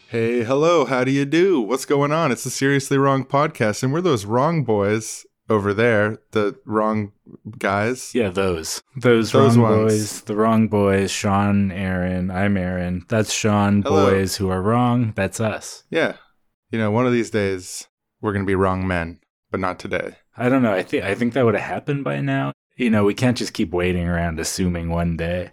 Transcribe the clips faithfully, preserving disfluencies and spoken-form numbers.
Hey, hello, how do you do? What's going on? It's the Seriously Wrong podcast, and we're those wrong boys over there, the wrong guys. Yeah, those. Those, Those wrong ones. boys. The wrong boys. Sean, Aaron. I'm Aaron. That's Sean. Hello. Boys who are wrong. That's us. Yeah. You know, one of these days, we're going to be wrong men, but not today. I don't know. I think I think that would have happened by now. You know, we can't just keep waiting around assuming one day,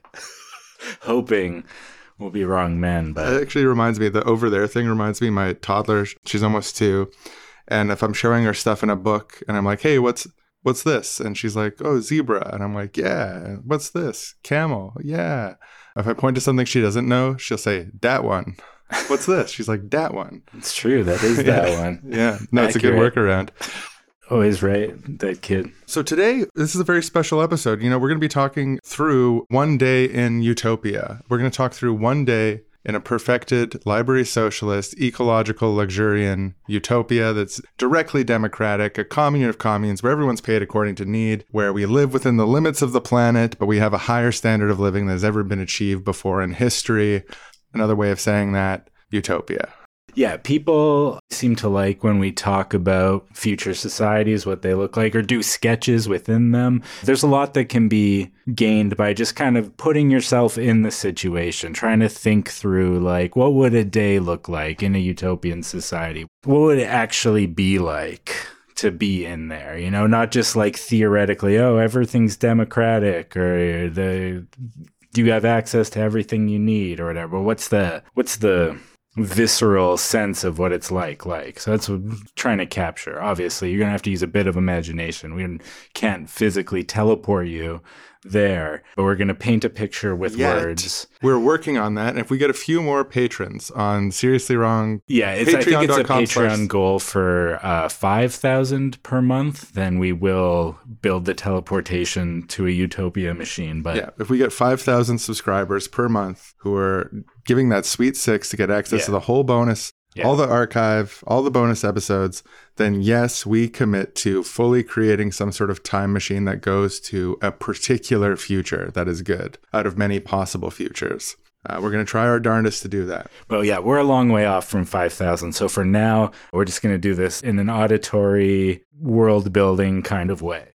hoping we'll be wrong men. It But actually reminds me, the over there thing reminds me, my toddler, she's almost two. And if I'm showing her stuff in a book and I'm like, hey, what's what's this? And she's like, oh, zebra. And I'm like, yeah, what's this? Camel. Yeah. If I point to something she doesn't know, she'll say, that one. What's this? She's like, that one. it's true. That is that Yeah. one. Yeah. No, it's a good Accurate. workaround. Always right. That kid. So today, this is a very special episode. You know, we're going to be talking through one day in utopia. We're going to talk through one day in a perfected, library socialist, ecological, luxurian utopia that's directly democratic, a commune of communes where everyone's paid according to need, where we live within the limits of the planet, but we have a higher standard of living than has ever been achieved before in history. Another way of saying that, utopia. Yeah, people seem to like when we talk about future societies, what they look like, or do sketches within them. There's a lot that can be gained by just kind of putting yourself in the situation, trying to think through, like, what would a day look like in a utopian society? What would it actually be like to be in there? You know, not just like theoretically, oh, everything's democratic, or the do you have access to everything you need, or whatever. What's the what's the visceral sense of what it's like like so that's what I'm trying to capture. Obviously you're gonna have to use a bit of imagination. We can't physically teleport you there, but we're gonna paint a picture with Yet. words. We're working on that. And if we get a few more patrons on Seriously Wrong, Yeah, it's I think it's a Patreon.com Patreon slash- goal for uh five thousand per month, then we will build the teleportation to a utopia machine. But yeah, if we get five thousand subscribers per month who are giving that sweet six to get access Yeah. to the whole bonus, Yeah. all the archive, all the bonus episodes, then yes, we commit to fully creating some sort of time machine that goes to a particular future that is good out of many possible futures. Uh, we're going to try our darndest to do that. Well, yeah, we're a long way off from five thousand. So for now, we're just going to do this in an auditory, world building kind of way.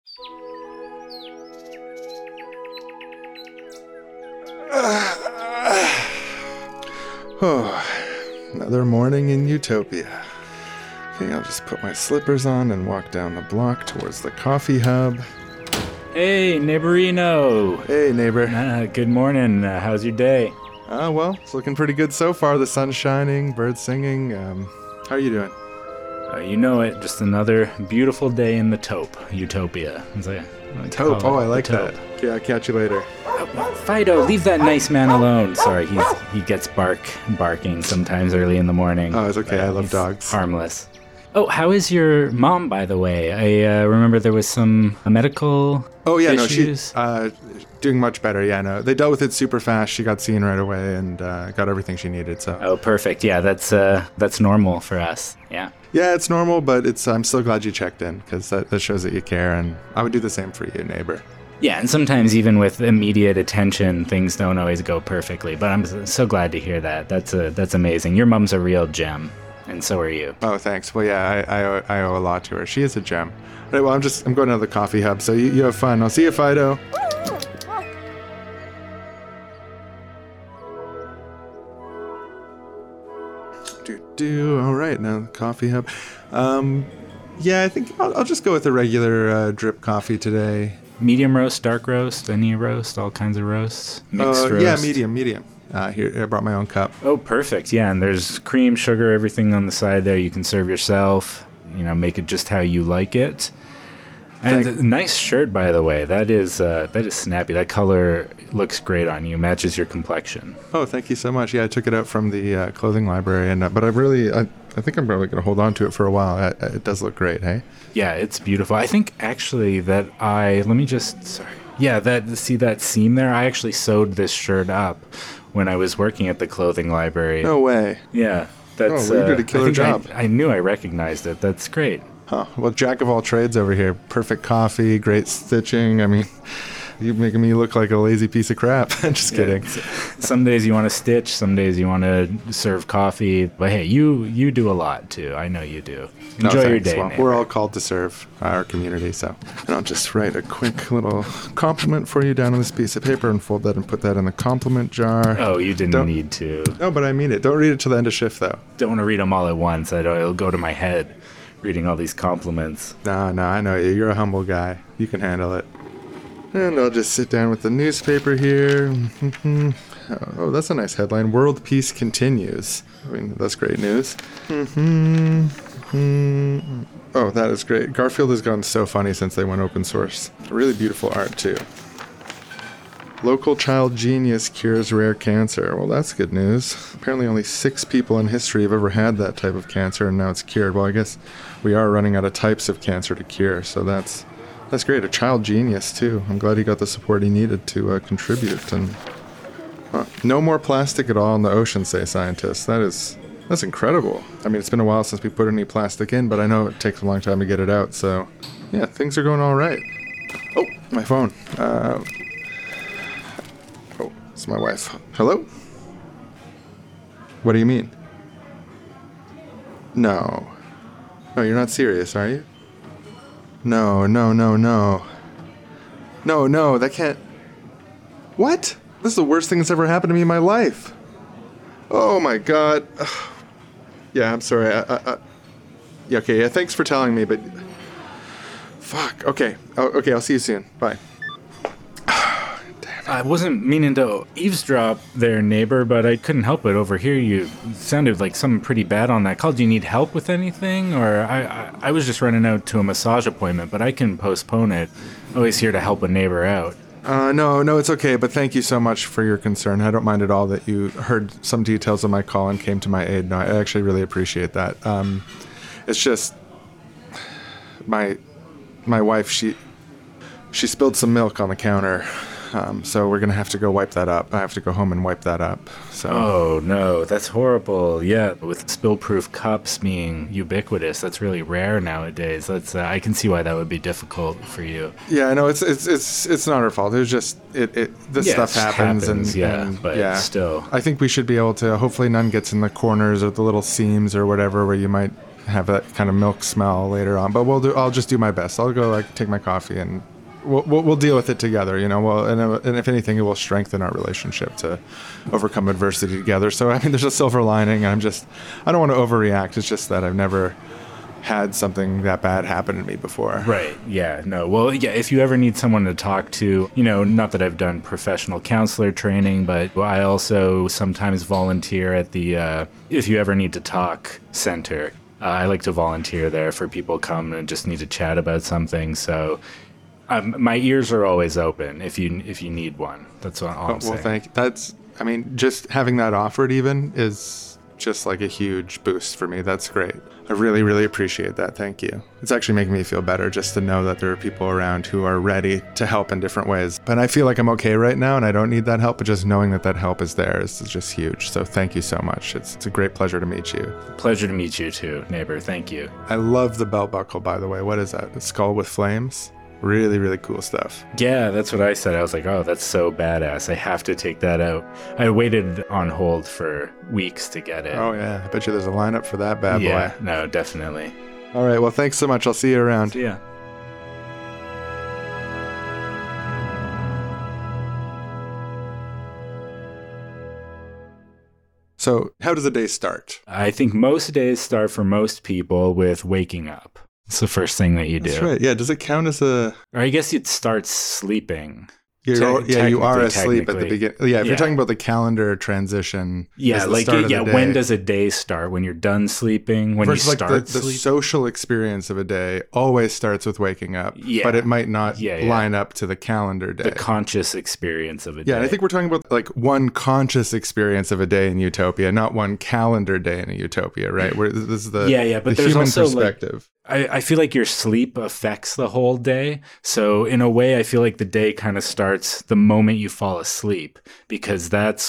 Oh, another morning in utopia. Okay, I'll just put my slippers on and walk down the block towards the coffee hub. Hey, neighborino. Hey, neighbor. Uh, good morning. Uh, how's your day? Uh, well, it's looking pretty good so far. The sun's shining, birds singing. Um, how are you doing? Uh, you know it. Just another beautiful day in the taupe, utopia. It's like, I like to Taupe. call Oh, it I the like taupe. that. Yeah, I'll catch you later. Fido, leave that nice man alone. Sorry, he's he gets bark barking sometimes early in the morning. Oh, it's okay. but I love he's dogs. Harmless. Oh, how is your mom, by the way? I uh, remember there was some medical Oh, yeah, no, issues. she's uh, doing much better. Yeah, no. They dealt with it super fast. She got seen right away and uh, got everything she needed. So, Oh, perfect. Yeah, that's uh, that's normal for us. Yeah. yeah, it's normal, but it's. I'm still glad you checked in because that, that shows that you care. And I would do the same for you, neighbor. Yeah, and sometimes even with immediate attention, things don't always go perfectly. But I'm so glad to hear that. That's a that's amazing. Your mom's a real gem, and so are you. Oh, thanks. Well, yeah, I, I, owe, I owe a lot to her. She is a gem. All right, well, I'm just, I'm going to the coffee hub, so you, you have fun. I'll see you, Fido. Do, do. All right, now the coffee hub. Um, yeah, I think I'll, I'll just go with the regular uh, drip coffee today. Medium roast, dark roast, any roast, all kinds of roasts, mixed Uh, roast. yeah, medium, medium. Uh, here, I brought my own cup. Oh, perfect. Yeah, and there's cream, sugar, everything on the side there. You can serve yourself. You know, make it just how you like it. And Thank- a nice shirt, by the way. That is uh, that is snappy. That color looks great on you. Matches your complexion. Oh, thank you so much. Yeah, I took it out from the uh, clothing library, and uh, but I really, I, I think I'm probably going to hold on to it for a while. It, it does look great, hey? Yeah, it's beautiful. I think actually that I let me just sorry. Yeah, that see that seam there. I actually sewed this shirt up when I was working at the clothing library. No way. Yeah, that's. Oh, well, you did a uh, killer I think job. I, I knew I recognized it. That's great. Huh. Well, jack of all trades over here. Perfect coffee, great stitching. I mean, You're making me look like a lazy piece of crap. Just kidding. Yeah, some days you want to stitch, some days you want to serve coffee. But hey, you you do a lot too. I know you do. No, Enjoy thanks. your day. Well, neighbor. we're all called to serve our community, so. And I'll just write a quick little compliment for you down on this piece of paper and fold that and put that in the compliment jar. Oh, you didn't Don't- need to. No, but I mean it. Don't read it till the end of shift, though. Don't want to read them all at once. I don't, it'll go to my head reading all these compliments. No, no, I know you. You're a humble guy. You can handle it. And I'll just sit down with the newspaper here. oh, oh, that's a nice headline. World peace continues. I mean, that's great news. Oh, that is great. Garfield has gone so funny since they went open source. Really beautiful art, too. Local child genius cures rare cancer. Well, that's good news. Apparently only six people in history have ever had that type of cancer, and now it's cured. Well, I guess we are running out of types of cancer to cure, so that's that's great. A child genius, too. I'm glad he got the support he needed to uh, contribute. And huh. No more plastic at all in the ocean, say scientists. That is... That's incredible. I mean, it's been a while since we put any plastic in, but I know it takes a long time to get it out, so... Yeah, things are going all right. Oh, my phone. Uh... Oh, it's my wife. Hello? What do you mean? No. No, you're not serious, are you? No, no, no, no. No, no, that can't... What? This is the worst thing that's ever happened to me in my life. Oh my god. Yeah, I'm sorry. I, I, I... Yeah, okay, yeah, thanks for telling me, but... Fuck, okay. Oh, okay, I'll see you soon. Bye. I wasn't meaning to eavesdrop there, neighbor, but I couldn't help it. Overhear you sounded like something pretty bad on that call. Do you need help with anything? Or I, I, I was just running out to a massage appointment, but I can postpone it. Always here to help a neighbor out. Uh, no, no, it's okay, but thank you so much for your concern. I don't mind at all that you heard some details of my call and came to my aid. No, I actually really appreciate that. Um, it's just... My my wife, she she spilled some milk on the counter. Um, so we're going to have to go wipe that up. I have to go home and wipe that up. So. Oh, no, that's horrible. Yeah, with spill-proof cups being ubiquitous, that's really rare nowadays. That's uh, I can see why that would be difficult for you. Yeah, no, it's it's it's it's not her fault. It was just it, it this Yeah, stuff it just happens, happens, and yeah, and, but yeah. still. I think we should be able to. Hopefully, none gets in the corners or the little seams or whatever where you might have that kind of milk smell later on. But we'll do. I'll just do my best. I'll go like take my coffee and. We'll, we'll, we'll deal with it together, you know. Well, and, and if anything, it will strengthen our relationship to overcome adversity together. So, I mean, there's a silver lining. I'm just, I don't want to overreact. It's just that I've never had something that bad happen to me before. Right. Yeah. No. Well, yeah. If you ever need someone to talk to, you know, not that I've done professional counselor training, but I also sometimes volunteer at the uh, If You Ever Need to Talk Center. Uh, I like to volunteer there for people come and just need to chat about something. So. Um, my ears are always open if you if you need one. That's what all I'm oh, saying. Well, thank you. That's, I mean, just having that offered even is just like a huge boost for me. That's great. I really, really appreciate that. Thank you. It's actually making me feel better just to know that there are people around who are ready to help in different ways. But I feel like I'm okay right now and I don't need that help, but just knowing that that help is there is just huge. So thank you so much. It's, it's a great pleasure to meet you. Pleasure to meet you too, neighbor. Thank you. I love the belt buckle, by the way. What is that? The skull with flames? Really, really cool stuff. Yeah, that's what I said. I was like, oh, that's so badass. I have to take that out. I waited on hold for weeks to get it. Oh, yeah. I bet you there's a lineup for that bad yeah, boy. No, definitely. All right. Well, thanks so much. I'll see you around. See ya. So, how does a day start? I think most days start for most people with waking up. It's the first thing that you do. That's right. Yeah. Does it count as a... Or I guess it starts sleeping. You're, Te- yeah, you are technically- asleep at the technically. beginning. Yeah, if Yeah. you're talking about the calendar transition. Yeah, is the like start of yeah. the When day. does a day start? When you're done sleeping? When Versus you like start the, the sleeping? social experience of a day always starts with waking up. Yeah. But it might not Yeah, yeah. line up to the calendar day. The conscious experience of a day. yeah, and I think we're talking about like one conscious experience of a day in utopia, not one calendar day in a utopia, right? Where this is the, Yeah, yeah, but the there's human also, like- perspective. I, I feel like your sleep affects the whole day. So in a way, I feel like the day kind of starts the moment you fall asleep because that's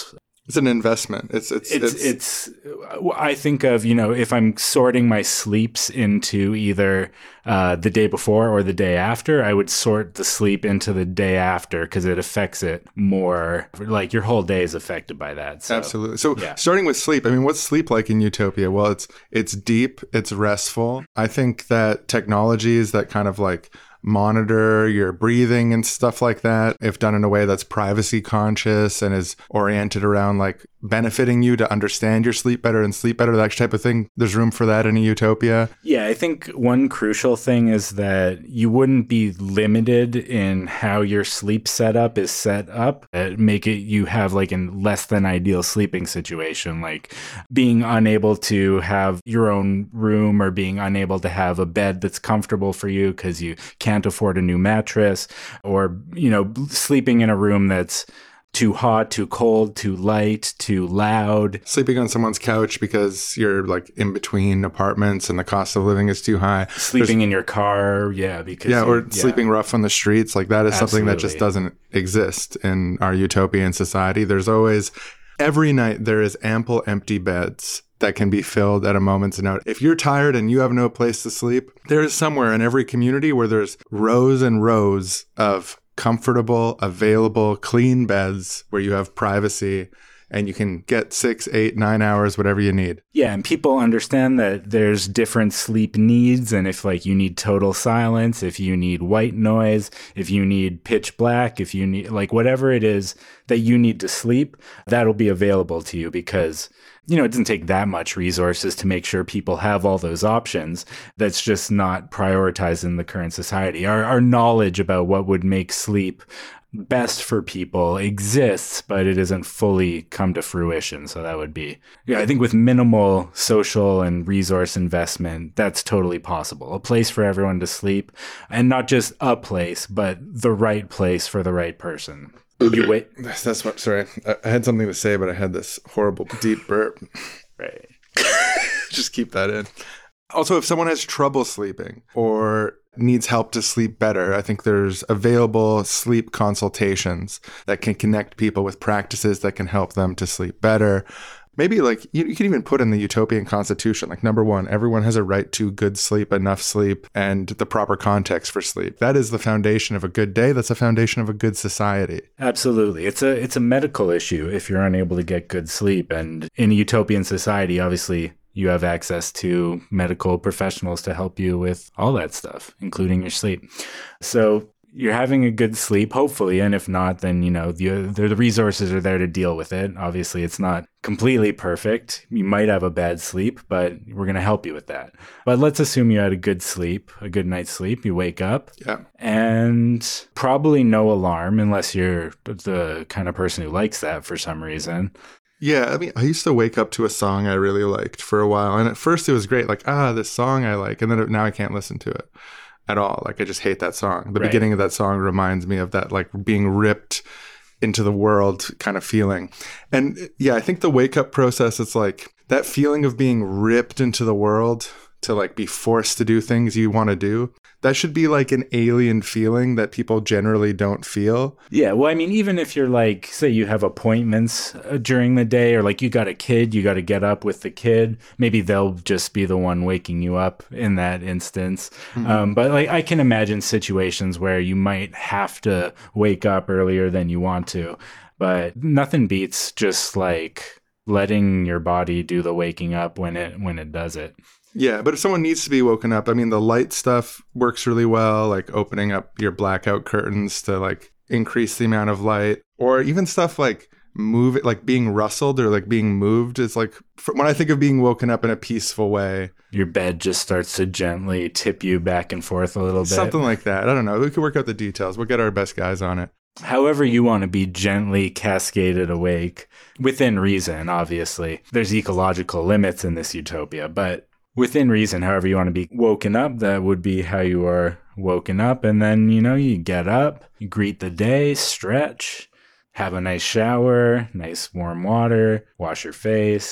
It's an investment. It's it's it's, it's, it's I think of, you know, if I'm sorting my sleeps into either uh, the day before or the day after, I would sort the sleep into the day after because it affects it more. Like your whole day is affected by that. So, absolutely. So yeah. Starting with sleep, I mean, what's sleep like in Utopia? Well, it's it's deep, it's restful. I think that technologies that kind of like monitor your breathing and stuff like that, if done in a way that's privacy conscious and is oriented around like benefiting you to understand your sleep better and sleep better, that type of thing, there's room for that in a utopia. Yeah, I think one crucial thing is that you wouldn't be limited in how your sleep setup is set up. It make it you have like a less than ideal sleeping situation, like being unable to have your own room or being unable to have a bed that's comfortable for you because you can't afford a new mattress, or, you know, sleeping in a room that's too hot, too cold, too light, too loud. Sleeping on someone's couch because you're like in between apartments and the cost of living is too high. Sleeping There's, in your car, yeah, because yeah, you, or yeah. sleeping rough on the streets. Like that is Absolutely. Something that just doesn't exist in our utopian society. There's always, every night there is ample empty beds that can be filled at a moment's notice. If you're tired and you have no place to sleep, there is somewhere in every community where there's rows and rows of comfortable, available, clean beds where you have privacy and you can get six, eight, nine hours, whatever you need. Yeah, and people understand that there's different sleep needs, and if like you need total silence, if you need white noise, if you need pitch black, if you need like whatever it is that you need to sleep, that'll be available to you because, you know, it doesn't take that much resources to make sure people have all those options. That's just not prioritized in the current society. Our, our knowledge about what would make sleep best for people exists, but it isn't fully come to fruition. So that would be, yeah, I think with minimal social and resource investment, that's totally possible. A place for everyone to sleep, and not just a place, but the right place for the right person. You wait. That's what, sorry. I had something to say, but I had this horrible deep burp. Right. Just keep that in. Also, if someone has trouble sleeping or needs help to sleep better, I think there's available sleep consultations that can connect people with practices that can help them to sleep better. Maybe like you, you can even put in the utopian constitution, like number one, everyone has a right to good sleep, enough sleep, and the proper context for sleep. That is the foundation of a good day. That's the foundation of a good society. Absolutely. It's a it's a medical issue if you're unable to get good sleep. And in a utopian society, obviously, you have access to medical professionals to help you with all that stuff, including your sleep. So you're having a good sleep, hopefully. And if not, then, you know, the, the resources are there to deal with it. Obviously, it's not completely perfect. You might have a bad sleep, but we're going to help you with that. But let's assume you had a good sleep, a good night's sleep. You wake up yeah. and probably no alarm unless you're the kind of person who likes that for some reason. Yeah, I mean, I used to wake up to a song I really liked for a while. And at first it was great, like, ah, this song I like. And then it, now I can't listen to it at all. Like, I just hate that song. The right. beginning of that song reminds me of that, like, being ripped into the world kind of feeling. And yeah, I think the wake up process, it's like that feeling of being ripped into the world to like be forced to do things you want to do. That should be like an alien feeling that people generally don't feel. Yeah. Well, I mean, even if you're like, say you have appointments during the day, or like you got a kid, you got to get up with the kid. Maybe they'll just be the one waking you up in that instance. Mm-hmm. Um, but like, I can imagine situations where you might have to wake up earlier than you want to, but nothing beats just like letting your body do the waking up when it, when it does it. Yeah, but if someone needs to be woken up, I mean, the light stuff works really well, like opening up your blackout curtains to like increase the amount of light, or even stuff like move it, like being rustled or like being moved. It's like, when I think of being woken up in a peaceful way, your bed just starts to gently tip you back and forth a little bit. Something like that. I don't know. We could work out the details. We'll get our best guys on it. However you want to be gently cascaded awake, within reason, obviously. There's ecological limits in this utopia, but within reason, however you want to be woken up, that would be how you are woken up. And then, you know, you get up, you greet the day, stretch, have a nice shower, nice warm water, wash your face.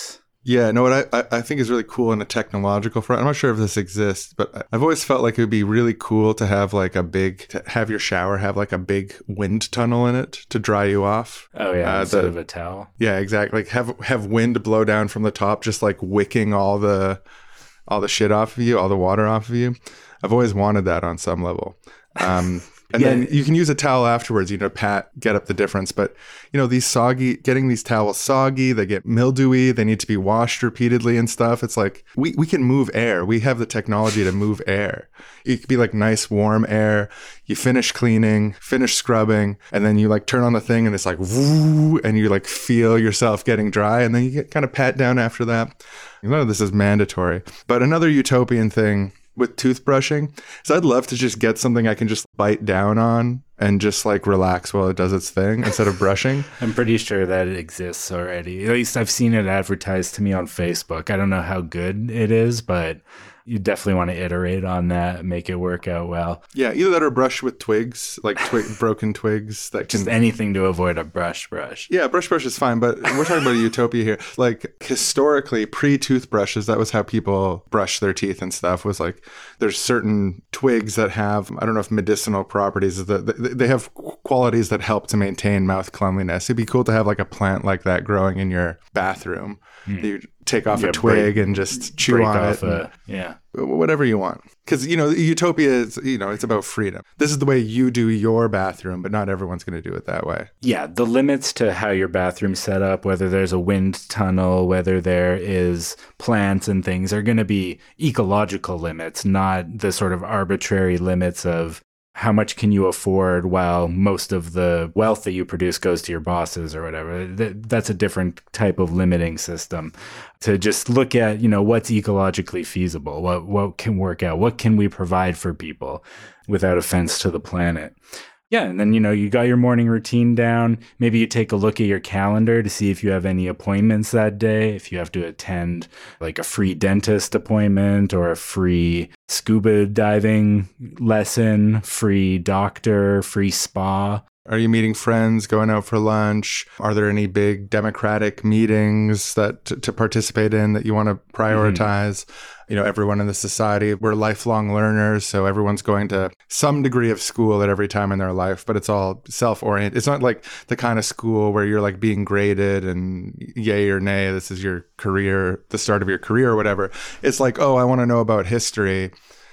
Yeah, no, what I, I think is really cool in the technological front, I'm not sure if this exists, but I've always felt like it would be really cool to have like a big, to have your shower have like a big wind tunnel in it to dry you off. Oh, yeah, uh, instead the, of a towel. Yeah, exactly. Like have have wind blow down from the top, just like wicking all the all the shit off of you, all the water off of you. I've always wanted that on some level. Um And yeah. Then you can use a towel afterwards, you know, pat, get up the difference. But, you know, these soggy, getting these towels soggy, they get mildewy, they need to be washed repeatedly and stuff. It's like, we, we can move air. We have the technology to move air. It could be like nice, warm air. You finish cleaning, finish scrubbing, and then you like turn on the thing and it's like, woo, and you like feel yourself getting dry. And then you get kind of pat down after that. None of this is mandatory. But another utopian thing with toothbrushing, so I'd love to just get something I can just bite down on and just like relax while it does its thing instead of brushing. I'm pretty sure that it exists already. At least I've seen it advertised to me on Facebook. I don't know how good it is, but you definitely want to iterate on that, make it work out well. Yeah, either that or brush with twigs, like twig, broken twigs that can... Just anything to avoid a brush brush. Yeah, brush brush is fine, but we're talking about a utopia here. Like historically, pre-toothbrushes, that was how people brush their teeth and stuff, was like there's certain twigs that have, I don't know if medicinal properties, they have qualities that help to maintain mouth cleanliness. It'd be cool to have like a plant like that growing in your bathroom. Hmm. You take off yeah, a twig break, and just chew on it. A, yeah. Whatever you want. Because, you know, utopia is, you know, it's about freedom. This is the way you do your bathroom, but not everyone's going to do it that way. Yeah. The limits to how your bathroom's set up, whether there's a wind tunnel, whether there is plants and things, are going to be ecological limits, not the sort of arbitrary limits of how much can you afford while most of the wealth that you produce goes to your bosses or whatever. That's a different type of limiting system. To just look at, you know, what's ecologically feasible, what what can work out, what can we provide for people without offense to the planet. Yeah, and then, you know, you got your morning routine down. Maybe you take a look at your calendar to see if you have any appointments that day, if you have to attend like a free dentist appointment or a free scuba diving lesson, free doctor, free spa. Are you meeting friends, going out for lunch? Are there any big democratic meetings that t- to participate in that you want to prioritize? Mm-hmm. You know, everyone in the society, we're lifelong learners, so everyone's going to some degree of school at every time in their life, but it's all self-oriented. It's not like the kind of school where you're like being graded and yay or nay, this is your career, the start of your career or whatever. It's like, oh, I want to know about history,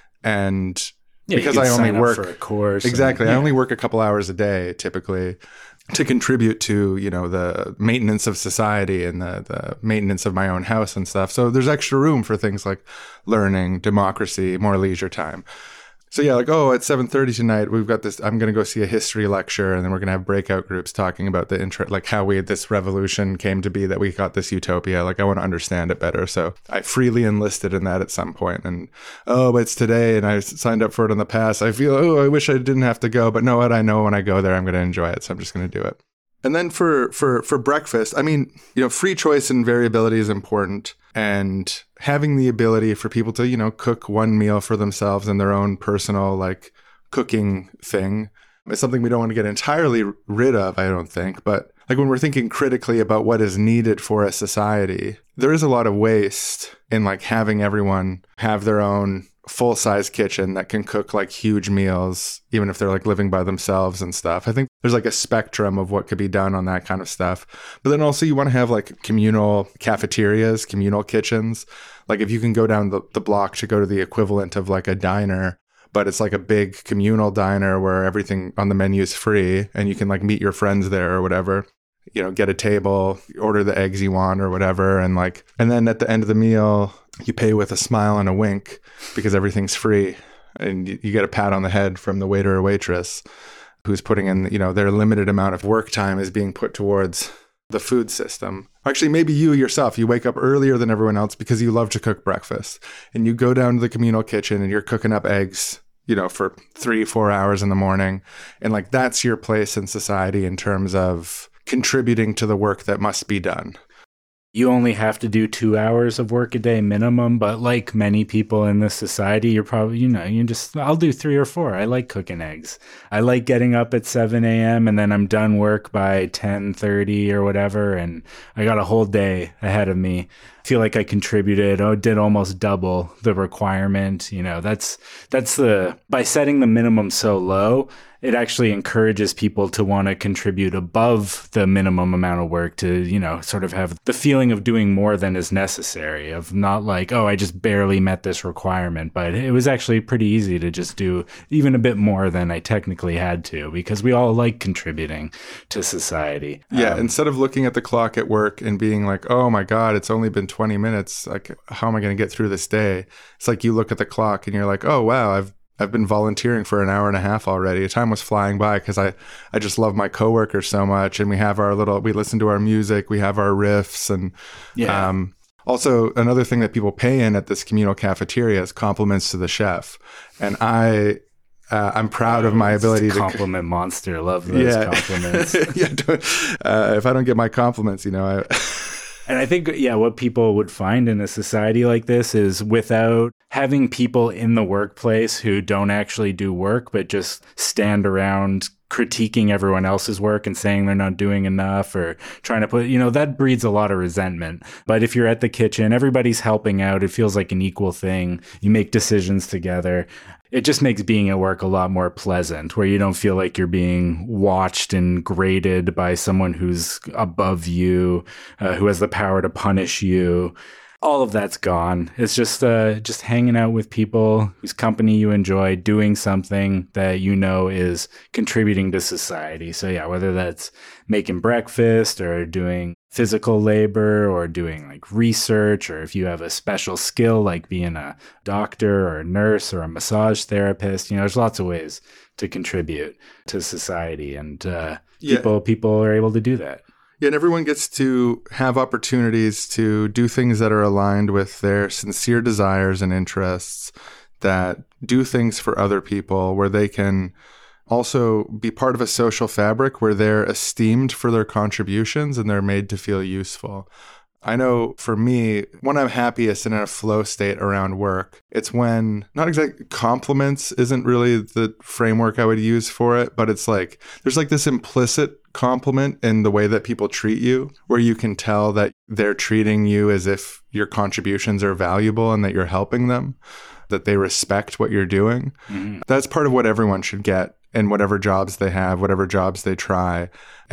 and yeah, because I only work for a course. Exactly. And, yeah. I only work a couple hours a day typically to contribute to, you know, the maintenance of society and the, the maintenance of my own house and stuff. So there's extra room for things like learning, democracy, more leisure time. So yeah, like, oh, at seven thirty tonight, we've got this, I'm going to go see a history lecture, and then we're going to have breakout groups talking about the intro, like how we, this revolution came to be, that we got this utopia. Like, I want to understand it better. So I freely enlisted in that at some point. And, oh, but it's today, and I signed up for it in the past. I feel, oh, I wish I didn't have to go. But know what? I know when I go there, I'm going to enjoy it. So I'm just going to do it. And then for, for, for breakfast, I mean, you know, free choice and variability is important. And having the ability for people to, you know, cook one meal for themselves and their own personal, like, cooking thing is something we don't want to get entirely rid of, I don't think. But like when we're thinking critically about what is needed for a society, there is a lot of waste in like having everyone have their own full-size kitchen that can cook like huge meals, even if they're like living by themselves and stuff. I think there's like a spectrum of what could be done on that kind of stuff. But then also you want to have like communal cafeterias, communal kitchens. Like if you can go down the, the block to go to the equivalent of like a diner, but it's like a big communal diner where everything on the menu is free and you can like meet your friends there or whatever. You know, get a table, order the eggs you want or whatever. And like, and then at the end of the meal, you pay with a smile and a wink because everything's free. And you, you get a pat on the head from the waiter or waitress who's putting in, you know, their limited amount of work time is being put towards the food system. Actually, maybe you yourself, you wake up earlier than everyone else because you love to cook breakfast. And you go down to the communal kitchen and you're cooking up eggs, you know, for three, four hours in the morning. And like, that's your place in society in terms of contributing to the work that must be done. you only have to do two hours of work a day minimum. But like many people in this society, you're probably, you know, you just, I'll do three or four. I like cooking eggs. I like getting up at seven a.m. and then I'm done work by ten thirty or whatever. And I got a whole day ahead of me. I feel like I contributed, oh, did almost double the requirement. You know, that's, that's the, by setting the minimum so low, it actually encourages people to want to contribute above the minimum amount of work to, you know, sort of have the feeling of doing more than is necessary, of not like, oh, I just barely met this requirement. But it was actually pretty easy to just do even a bit more than I technically had to, because we all like contributing to society. Yeah. Um, Instead of looking at the clock at work and being like, oh my God, it's only been twenty minutes. Like, how am I going to get through this day? It's like you look at the clock and you're like, oh, wow, I've I've been volunteering for an hour and a half already. Time was flying by because I, I just love my coworkers so much. And we have our little, we listen to our music, we have our riffs. And yeah. um, also another thing that people pay in at this communal cafeteria is compliments to the chef. And I, uh, I'm proud oh, of my ability to compliment monster. Love those yeah. compliments. yeah, uh, if I don't get my compliments, you know, I... And I think, yeah, what people would find in a society like this is without having people in the workplace who don't actually do work, but just stand around critiquing everyone else's work and saying they're not doing enough or trying to put, you know, that breeds a lot of resentment. But if you're at the kitchen, everybody's helping out. It feels like an equal thing. You make decisions together. It just makes being at work a lot more pleasant, where you don't feel like you're being watched and graded by someone who's above you, uh, who has the power to punish you. All of that's gone. It's just uh, just hanging out with people whose company you enjoy, doing something that you know is contributing to society. So yeah, whether that's making breakfast or doing physical labor or doing like research, or if you have a special skill like being a doctor or a nurse or a massage therapist, you know, there's lots of ways to contribute to society, and uh, yeah. people people are able to do that. Yeah, and everyone gets to have opportunities to do things that are aligned with their sincere desires and interests, that do things for other people, where they can also be part of a social fabric where they're esteemed for their contributions and they're made to feel useful. I know for me, when I'm happiest and in a flow state around work, it's when, not exactly compliments isn't really the framework I would use for it, but it's like, there's like this implicit compliment in the way that people treat you, where you can tell that they're treating you as if your contributions are valuable and that you're helping them, that they respect what you're doing. Mm-hmm. That's part of what everyone should get in whatever jobs they have, whatever jobs they try.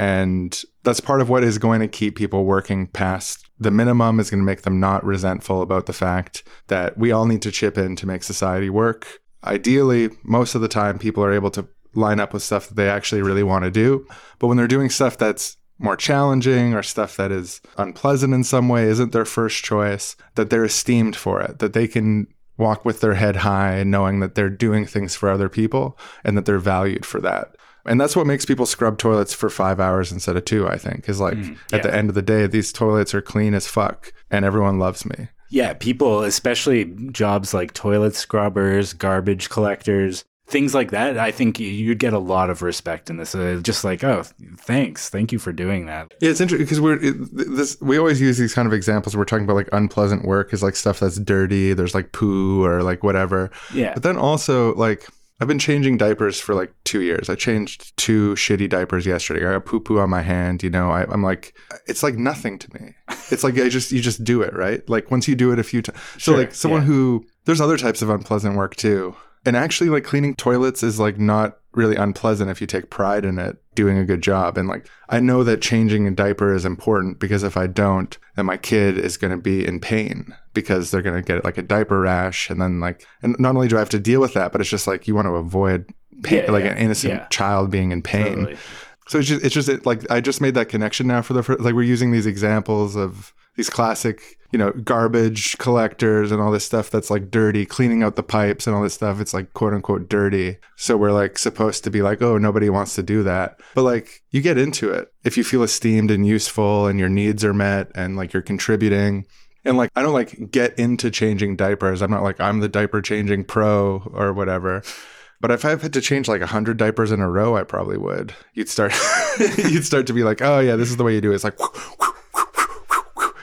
And that's part of what is going to keep people working past the minimum, is going to make them not resentful about the fact that we all need to chip in to make society work. Ideally, most of the time, people are able to line up with stuff that they actually really want to do. But when they're doing stuff that's more challenging or stuff that is unpleasant in some way, isn't their first choice, that they're esteemed for it, that they can walk with their head high knowing that they're doing things for other people and that they're valued for that. And that's what makes people scrub toilets for five hours instead of two, I think, is like mm, yeah. at the end of the day, these toilets are clean as fuck and everyone loves me. Yeah, people, especially jobs like toilet scrubbers, garbage collectors, things like that, I think you'd get a lot of respect in this. Uh, just like, oh, thanks. Thank you for doing that. Yeah, it's interesting because we're it, this. We always use these kind of examples. We're talking about like unpleasant work is like stuff that's dirty. There's like poo or like whatever. Yeah. But then also like I've been changing diapers for like two years. I changed two shitty diapers yesterday. I got poo poo on my hand. You know, I, I'm like, it's like nothing to me. It's like I just you just do it, right? Like once you do it a few times. So sure, like someone yeah. who there's other types of unpleasant work too. And actually, like, cleaning toilets is, like, not really unpleasant if you take pride in it, doing a good job. And, like, I know that changing a diaper is important because if I don't, then my kid is going to be in pain because they're going to get, like, a diaper rash. And then, like, and not only do I have to deal with that, but it's just, like, you want to avoid pain, yeah, like, yeah, an innocent yeah. child being in pain. Totally. So it's just, it's just it, like, I just made that connection now for the first, like, we're using these examples of these classic, you know, garbage collectors and all this stuff that's like dirty, cleaning out the pipes and all this stuff. It's like quote unquote dirty. So we're like supposed to be like, oh, nobody wants to do that. But like you get into it if you feel esteemed and useful and your needs are met and like you're contributing. And like, I don't like get into changing diapers. I'm not like, I'm the diaper changing pro or whatever. But if I've had to change like a hundred diapers in a row, I probably would. You'd start, you'd start to be like, oh yeah, this is the way you do it. It's like,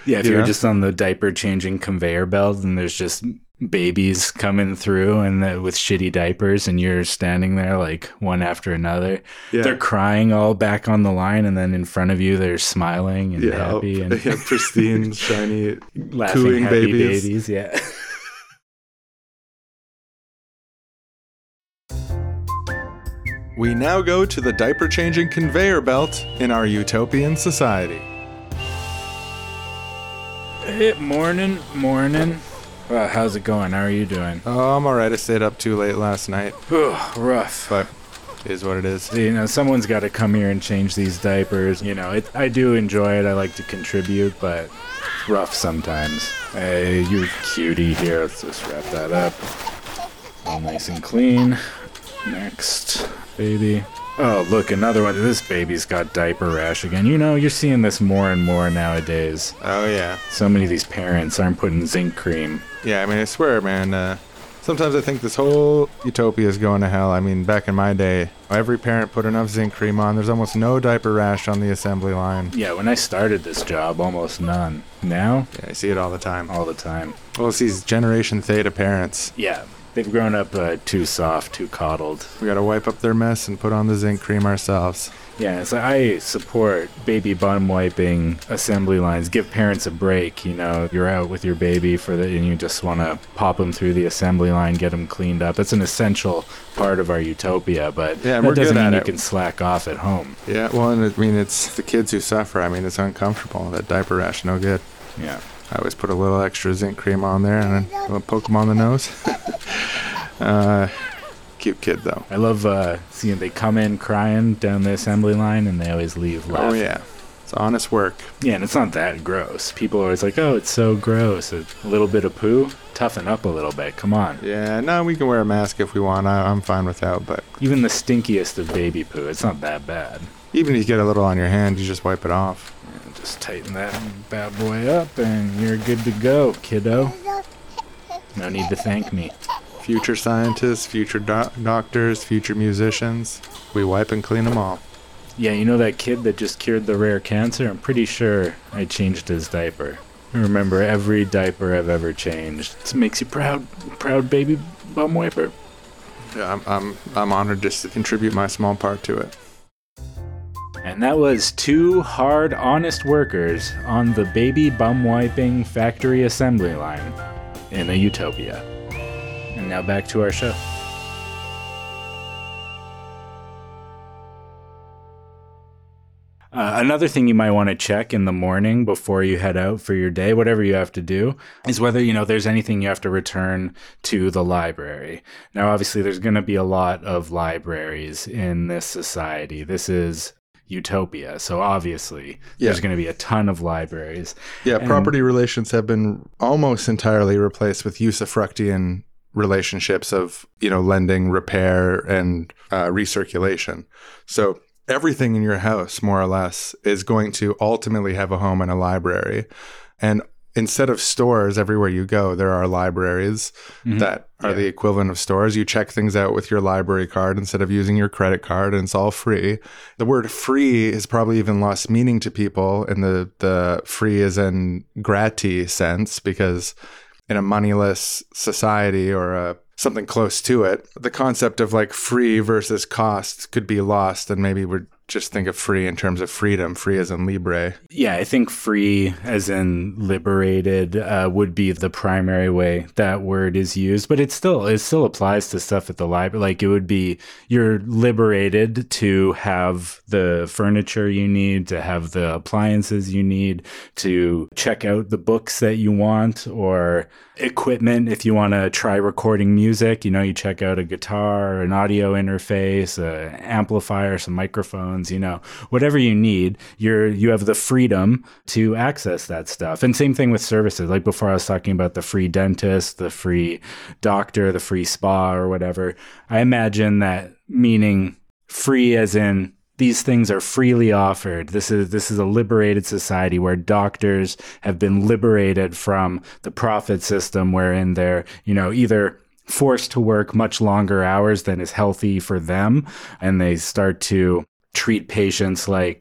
Yeah, if You you're know? just on the diaper changing conveyor belt and there's just babies coming through and the, with shitty diapers and you're standing there like one after another. Yeah. They're crying all back on the line and then in front of you they're smiling and Yeah, happy and yeah, pristine, shiny, laughing cooing happy babies. babies. Yeah. We now go to the diaper changing conveyor belt in our utopian society. Hey, morning, morning. Well, how's it going? How are you doing? Oh, I'm alright. I stayed up too late last night, Ugh, rough. but it is what it is. You know, someone's got to come here and change these diapers. You know, it, I do enjoy it. I like to contribute, but rough sometimes. Hey, you cutie here. Let's just wrap that up. All nice and clean. Next, baby. Oh, look, another one. This baby's got diaper rash again. You know, you're seeing this more and more nowadays. Oh, yeah. So many of these parents aren't putting zinc cream. Yeah, I mean, I swear, man, uh, sometimes I think this whole utopia is going to hell. I mean, back in my day, every parent put enough zinc cream on. There's almost no diaper rash on the assembly line. Yeah, when I started this job, almost none. Now, Yeah, I see it all the time. all the time. Well, it's these Generation Theta parents. Yeah, they've grown up uh, too soft, too coddled. We gotta wipe up their mess and put on the zinc cream ourselves. Yeah, so I support baby bum wiping assembly lines. Give parents a break. You know, you're out with your baby for the, and you just want to pop them through the assembly line, get them cleaned up. That's an essential part of our utopia, but Yeah, that we're doesn't good mean at you it. can slack off at home. Yeah, well, and I mean, it's the kids who suffer. I mean, it's uncomfortable. That diaper rash, no good. Yeah. I always put a little extra zinc cream on there and then I'll poke them on the nose. uh, cute kid, though. I love uh, seeing they come in crying down the assembly line and they always leave Oh, laughing. yeah. It's honest work. Yeah, and it's not that gross. People are always like, oh, it's so gross. A little bit of poo? Toughen up a little bit. Come on. Yeah, no, we can wear a mask if we want. I, I'm fine with that. But Even the stinkiest of baby poo, it's not that bad. even if you get a little on your hand, you just wipe it off. And just tighten that bad boy up and you're good to go, kiddo. No need to thank me. Future scientists, future doc- doctors, future musicians, we wipe and clean them all. Yeah, you know that kid that just cured the rare cancer? I'm pretty sure I changed his diaper. I remember every diaper I've ever changed. It makes you proud, proud baby bum wiper. Yeah, I'm, I'm, I'm honored just to contribute my small part to it. And that was two hard, honest workers on the baby bum wiping factory assembly line in a utopia. And now back to our show. Uh, another thing you might want to check in the morning before you head out for your day, whatever you have to do, is whether, you know, there's anything you have to return to the library. Now, obviously, there's going to be a lot of libraries in this society. This is utopia. So obviously, Yeah. there's going to be a ton of libraries. Yeah, And- property relations have been almost entirely replaced with usufructian relationships of, you know, lending, repair, and uh, recirculation. So everything in your house, more or less, is going to ultimately have a home in a library. And instead of stores everywhere you go, there are libraries Mhm. that are Yeah. the equivalent of stores. You check things out with your library card instead of using your credit card, and it's all free. The word free has probably even lost meaning to people in the, the free as in gratis sense, because in a moneyless society or a something close to it, the concept of like free versus cost could be lost, and maybe we're just think of free in terms of freedom, free as in libre. Yeah, I think free, as in liberated, uh, would be the primary way that word is used. But it still it still applies to stuff at the library. Like it would be you're liberated to have the furniture you need, to have the appliances you need, to check out the books that you want, or equipment if you want to try recording music. You know, you check out a guitar, an audio interface, an amplifier, some microphones. You know, whatever you need, you're you have the freedom to access that stuff. And same thing with services. Like before, I was talking about the free dentist, the free doctor, the free spa, or whatever. I imagine that meaning free as in these things are freely offered. This is this is a liberated society where doctors have been liberated from the profit system, wherein they're, you know, either forced to work much longer hours than is healthy for them, and they start to treat patients like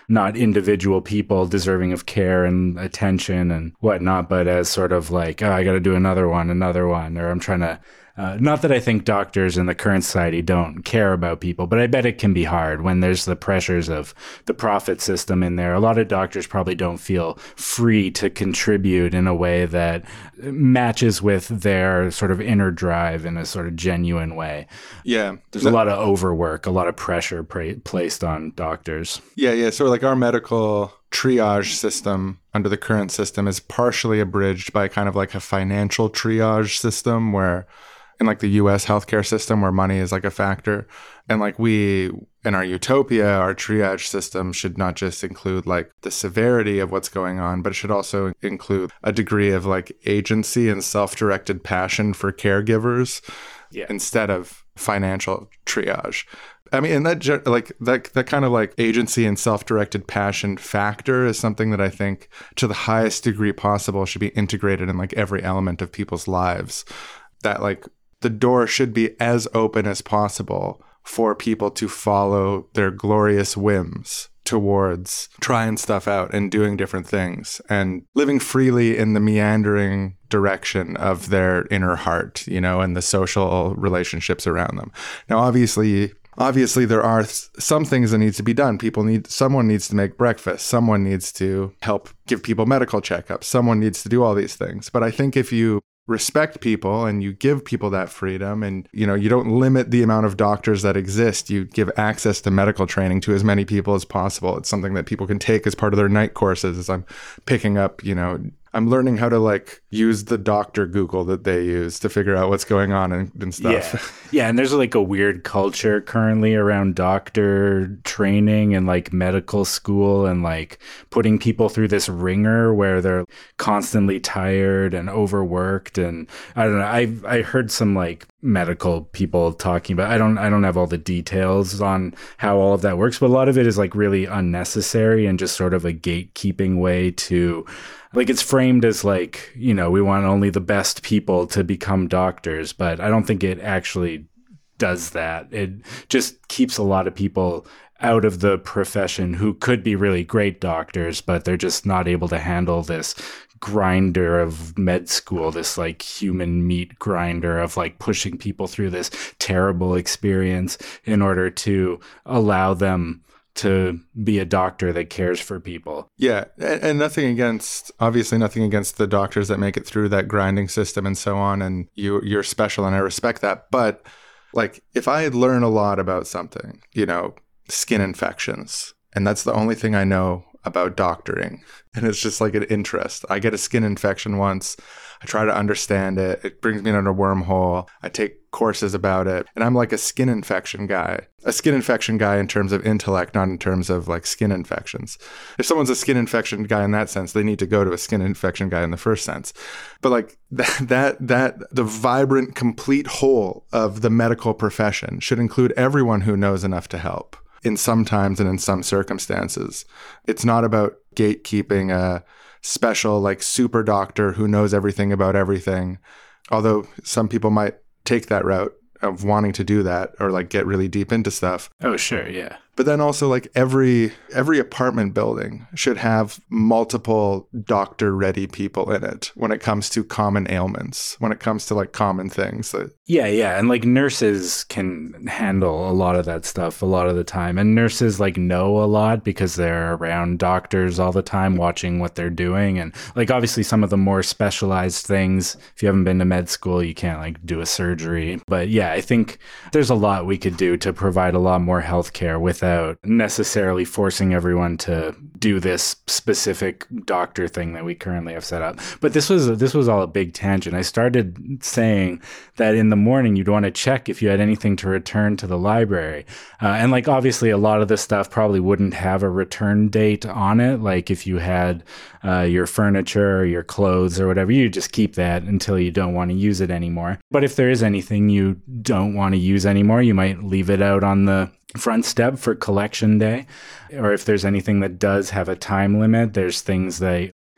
not individual people deserving of care and attention and whatnot, but as sort of like, oh, I got to do another one, another one, or I'm trying to Uh, not that I think doctors in the current society don't care about people, but I bet it can be hard when there's the pressures of the profit system in there. A lot of doctors probably don't feel free to contribute in a way that matches with their sort of inner drive in a sort of genuine way. Yeah. There's a lot of overwork, a lot of pressure pra- placed on doctors. Yeah, yeah. So like our medical triage system under the current system is partially abridged by kind of like a financial triage system where in like the U S healthcare system where money is like a factor. And like we, in our utopia, our triage system should not just include like the severity of what's going on, but it should also include a degree of like agency and self-directed passion for caregivers yeah. instead of financial triage. I mean, and that like that that kind of like agency and self-directed passion factor is something that I think to the highest degree possible should be integrated in like every element of people's lives. That like the door should be as open as possible for people to follow their glorious whims towards trying stuff out and doing different things and living freely in the meandering direction of their inner heart, you know, and the social relationships around them. Now, obviously, obviously there are some things that need to be done. People need, someone needs to make breakfast. Someone needs to help give people medical checkups. Someone needs to do all these things. But I think if you respect people and you give people that freedom and, you know, you don't limit the amount of doctors that exist, you give access to medical training to as many people as possible. It's something that people can take as part of their night courses as I'm picking up, you know, I'm learning how to like use the doctor Google that they use to figure out what's going on and, and stuff. Yeah. yeah. And there's like a weird culture currently around doctor training and like medical school and like putting people through this ringer where they're constantly tired and overworked. And I don't know, I I heard some like medical people talking about, I don't I don't have all the details on how all of that works, but a lot of it is like really unnecessary and just sort of a gatekeeping way to, like, it's framed as like, you know, we want only the best people to become doctors, but I don't think it actually does that. It just keeps a lot of people out of the profession who could be really great doctors, but they're just not able to handle this grinder of med school, this like human meat grinder of like pushing people through this terrible experience in order to allow them to be a doctor that cares for people. Yeah. And, and nothing against, obviously nothing against the doctors that make it through that grinding system and so on. And you, you're special and I respect that. But like, if I learn a lot about something, you know, skin infections, and that's the only thing I know about doctoring, and it's just like an interest. I get a skin infection once. I try to understand it. It brings me into a wormhole. I take courses about it. And I'm like a skin infection guy. A skin infection guy in terms of intellect, not in terms of like skin infections. If someone's a skin infection guy in that sense, they need to go to a skin infection guy in the first sense. But like that, that, that the vibrant, complete whole of the medical profession should include everyone who knows enough to help in some times and in some circumstances. It's not about gatekeeping a special like super doctor who knows everything about everything, although some people might take that route of wanting to do that or like get really deep into stuff. Oh, sure. Yeah. But then also like every every apartment building should have multiple doctor-ready people in it when it comes to common ailments, when it comes to like common things. That... Yeah, yeah. And like nurses can handle a lot of that stuff a lot of the time. And nurses like know a lot because they're around doctors all the time watching what they're doing. And like obviously some of the more specialized things, if you haven't been to med school, you can't like do a surgery. But yeah, I think there's a lot we could do to provide a lot more healthcare without necessarily forcing everyone to do this specific doctor thing that we currently have set up. But this was this was all a big tangent. I started saying that in the morning you'd want to check if you had anything to return to the library. Uh, and like obviously a lot of this stuff probably wouldn't have a return date on it. Like if you had uh, your furniture or your clothes or whatever, you just keep that until you don't want to use it anymore. But if there is anything you don't want to use anymore, you might leave it out on the front step for collection day. Or if there's anything that does have a time limit, there's things that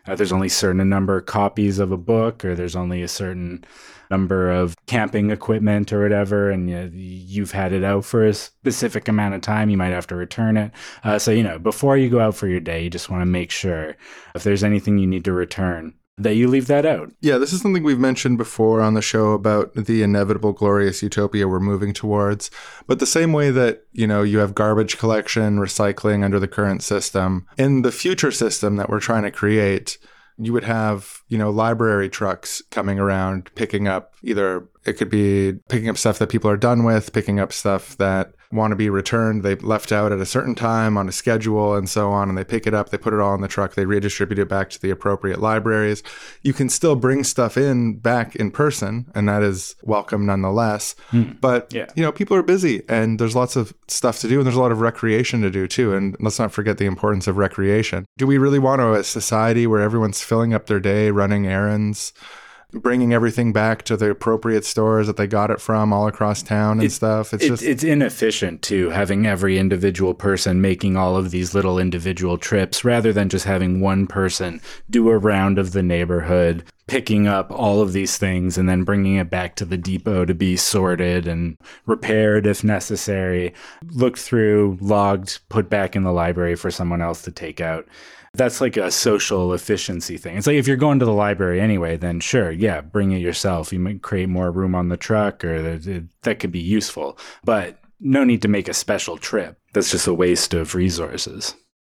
uh, there's only a certain number of copies of a book, or there's only a certain number of camping equipment or whatever, and you, you've had it out for a specific amount of time, you might have to return it. Uh, so, you know, before you go out for your day, you just want to make sure if there's anything you need to return, that you leave that out. Yeah, this is something we've mentioned before on the show about the inevitable glorious utopia we're moving towards. But the same way that, you know, you have garbage collection, recycling under the current system, in the future system that we're trying to create, you would have, you know, library trucks coming around picking up either, it could be picking up stuff that people are done with, picking up stuff that want to be returned. They left out at a certain time on a schedule and so on, and they pick it up, they put it all in the truck, they redistribute it back to the appropriate libraries. You can still bring stuff in back in person, and that is welcome nonetheless. Mm. But, yeah. you know, people are busy and there's lots of stuff to do, and there's a lot of recreation to do too. And let's not forget the importance of recreation. Do we really want to, a society where everyone's filling up their day, running errands, bringing everything back to the appropriate stores that they got it from all across town and it, stuff? It's it, just it's inefficient too, having every individual person making all of these little individual trips rather than just having one person do a round of the neighborhood, picking up all of these things and then bringing it back to the depot to be sorted and repaired if necessary, looked through, logged, put back in the library for someone else to take out. That's like a social efficiency thing. It's like if you're going to the library anyway, then sure, yeah, bring it yourself. You might create more room on the truck, or that could be useful. But no need to make a special trip. That's just a waste of resources.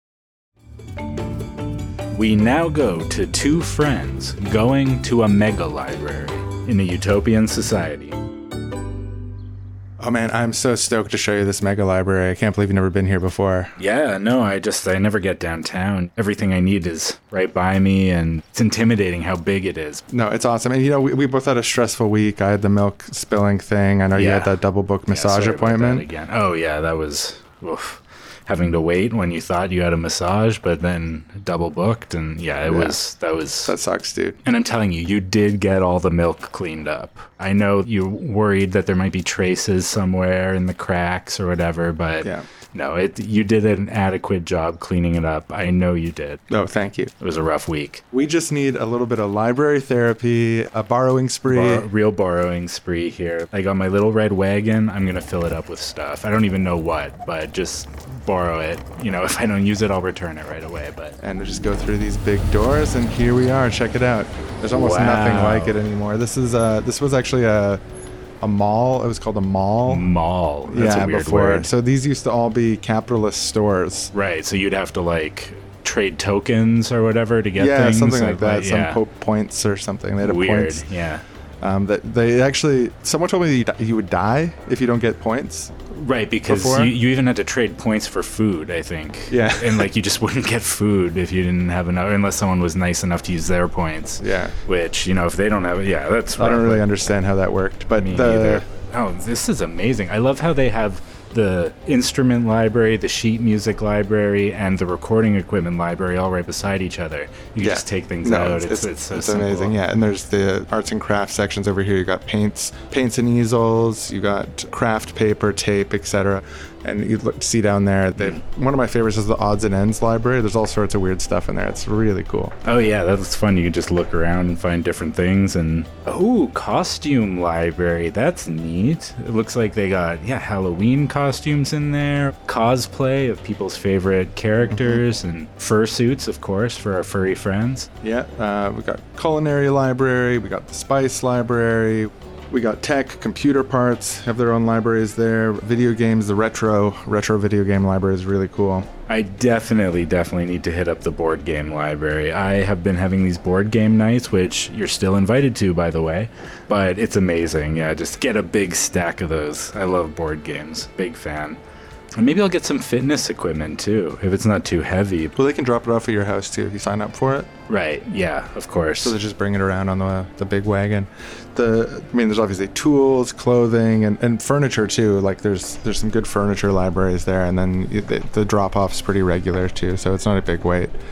We now go to two friends going to a mega library in a utopian society. Oh man, I'm so stoked to show you this mega library. I can't believe you've never been here before. Yeah, no, I just, I never get downtown. Everything I need is right by me, and it's intimidating how big it is. No, it's awesome. And you know, we, we both had a stressful week. I had the milk spilling thing. I know yeah. you had that double book massage yeah, appointment. Again. Oh yeah, that was oof. Having to wait when you thought you had a massage, but then double booked, and yeah, it yeah. was, that was... That sucks, dude. And I'm telling you, you did get all the milk cleaned up. I know you're worried that there might be traces somewhere in the cracks or whatever, but yeah. no, it you did an adequate job cleaning it up. I know you did. Oh, thank you. It was a rough week. We just need a little bit of library therapy, a borrowing spree. Bar- real borrowing spree here. I got my little red wagon. I'm going to fill it up with stuff. I don't even know what, but just borrow it. You know, if I don't use it, I'll return it right away. But And just go through these big doors, and here we are. Check it out. There's almost wow. nothing like it anymore. This is uh, this was actually a a mall. It was called a mall. Mall. That's yeah, a weird before. word. So these used to all be capitalist stores. Right. So you'd have to like trade tokens or whatever to get yeah, things. Yeah, something like, like that. Some yeah. po- points or something. They had a weird. Points. Yeah. Um, that they actually, someone told me that you would die if you don't get points. Right, because you, you even had to trade points for food, I think. Yeah. And like you just wouldn't get food if you didn't have enough, unless someone was nice enough to use their points. Yeah. Which, you know, if they don't have it, yeah, that's I don't really understand how that worked, but me the... either. Oh, this is amazing. I love how they have the instrument library, the sheet music library, and the recording equipment library all right beside each other. You can yeah. just take things no, out. It's, it's, it's, so it's simple. amazing, yeah. And there's the arts and crafts sections over here. You got paints, paints and easels. You got craft paper, tape, et cetera. And you look, see down there, they, one of my favorites is the odds and ends library. There's all sorts of weird stuff in there. It's really cool. Oh yeah, that's fun. You can just look around and find different things. And oh, costume library. That's neat. It looks like they got yeah Halloween costumes in there, cosplay of people's favorite characters, mm-hmm. and fursuits, of course, for our furry friends. Yeah, uh, we got culinary library. We got the spice library. We got tech, computer parts, have their own libraries there. Video games, the retro retro video game library is really cool. I definitely, definitely need to hit up the board game library. I have been having these board game nights, which you're still invited to, by the way. But it's amazing. Yeah, just get a big stack of those. I love board games. Big fan. And maybe I'll get some fitness equipment, too, if it's not too heavy. Well, they can drop it off at your house, too, if you sign up for it. Right, yeah, of course. So they just bring it around on the the big wagon. The I mean, there's obviously tools, clothing, and, and furniture, too. Like, there's there's some good furniture libraries there, and then the, the drop-off's pretty regular, too, so it's not a big wait.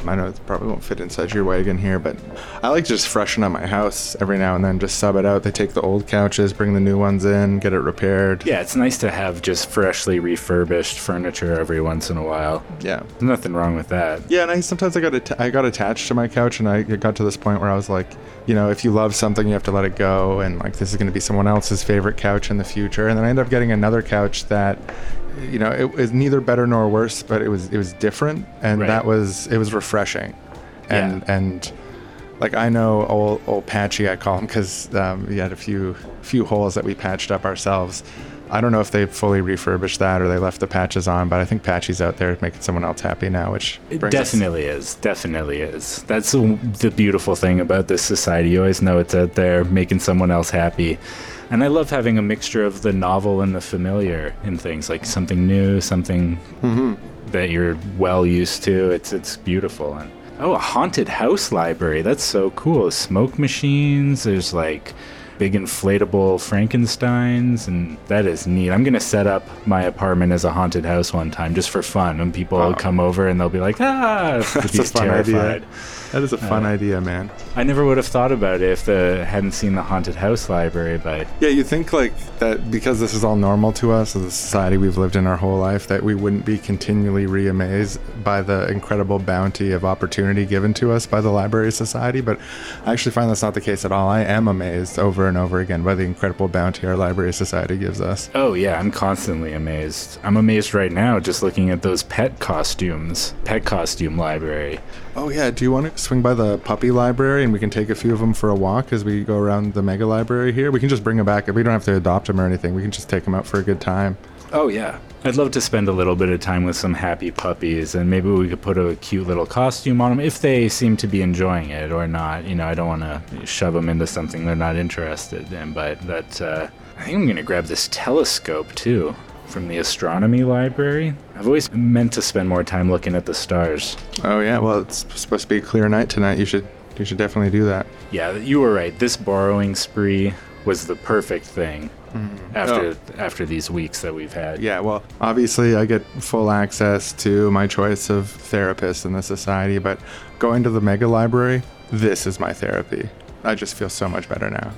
I know it probably won't fit inside your wagon here, but I like to just freshen up my house every now and then, just sub it out. They take the old couches, bring the new ones in, get it repaired. Yeah, it's nice to have just freshly refurbished furniture every once in a while. Yeah. There's nothing wrong with that. Yeah, and I sometimes I got att- I got attached to my couch, and I got to this point where I was like, you know, if you love something, you have to let it go, and like this is going to be someone else's favorite couch in the future. And then I ended up getting another couch that, you know, it was neither better nor worse, but it was it was different, and Right. that was it was refreshing, and Yeah. and like I know old old Patchy, I call him, because um, we had a few few holes that we patched up ourselves. I don't know if they fully refurbished that or they left the patches on, but I think Patchy's out there making someone else happy now, which It brings us- definitely is. Definitely is. That's the the beautiful thing about this society. You always know it's out there making someone else happy. And I love having a mixture of the novel and the familiar in things, like something new, something Mhm. that you're well used to. It's it's beautiful. And oh, a haunted house library. That's so cool. Smoke machines. There's like big inflatable Frankensteins, and that is neat. I'm gonna set up my apartment as a haunted house one time just for fun, and people Oh. will come over and they'll be like, ah, That's a he's fun terrified. idea. That is a fun Uh, idea, man. I never would have thought about it if the hadn't seen the haunted house library, but Yeah, you think like that because this is all normal to us as a society we've lived in our whole life, that we wouldn't be continually re-amazed by the incredible bounty of opportunity given to us by the Library Society, but I actually find that's not the case at all. I am amazed over and over again by the incredible bounty our Library Society gives us. oh yeah, I'm constantly amazed. I'm amazed right now just looking at those pet costumes, pet costume library. Oh yeah, do you want to swing by the puppy library and we can take a few of them for a walk as we go around the mega library here? We can just bring them back. We don't have to adopt them or anything. We can just take them out for a good time. Oh yeah. I'd love to spend a little bit of time with some happy puppies, and maybe we could put a cute little costume on them if they seem to be enjoying it or not. You know, I don't want to shove them into something they're not interested in, but that, uh, I think I'm going to grab this telescope too from the astronomy library. I've always meant to spend more time looking at the stars. Oh yeah, well it's supposed to be a clear night tonight. You should you should definitely do that. Yeah, you were right. This borrowing spree was the perfect thing after Oh. after these weeks that we've had. Yeah, well, obviously I get full access to my choice of therapists in the society, but going to the mega library, this is my therapy. I just feel so much better now.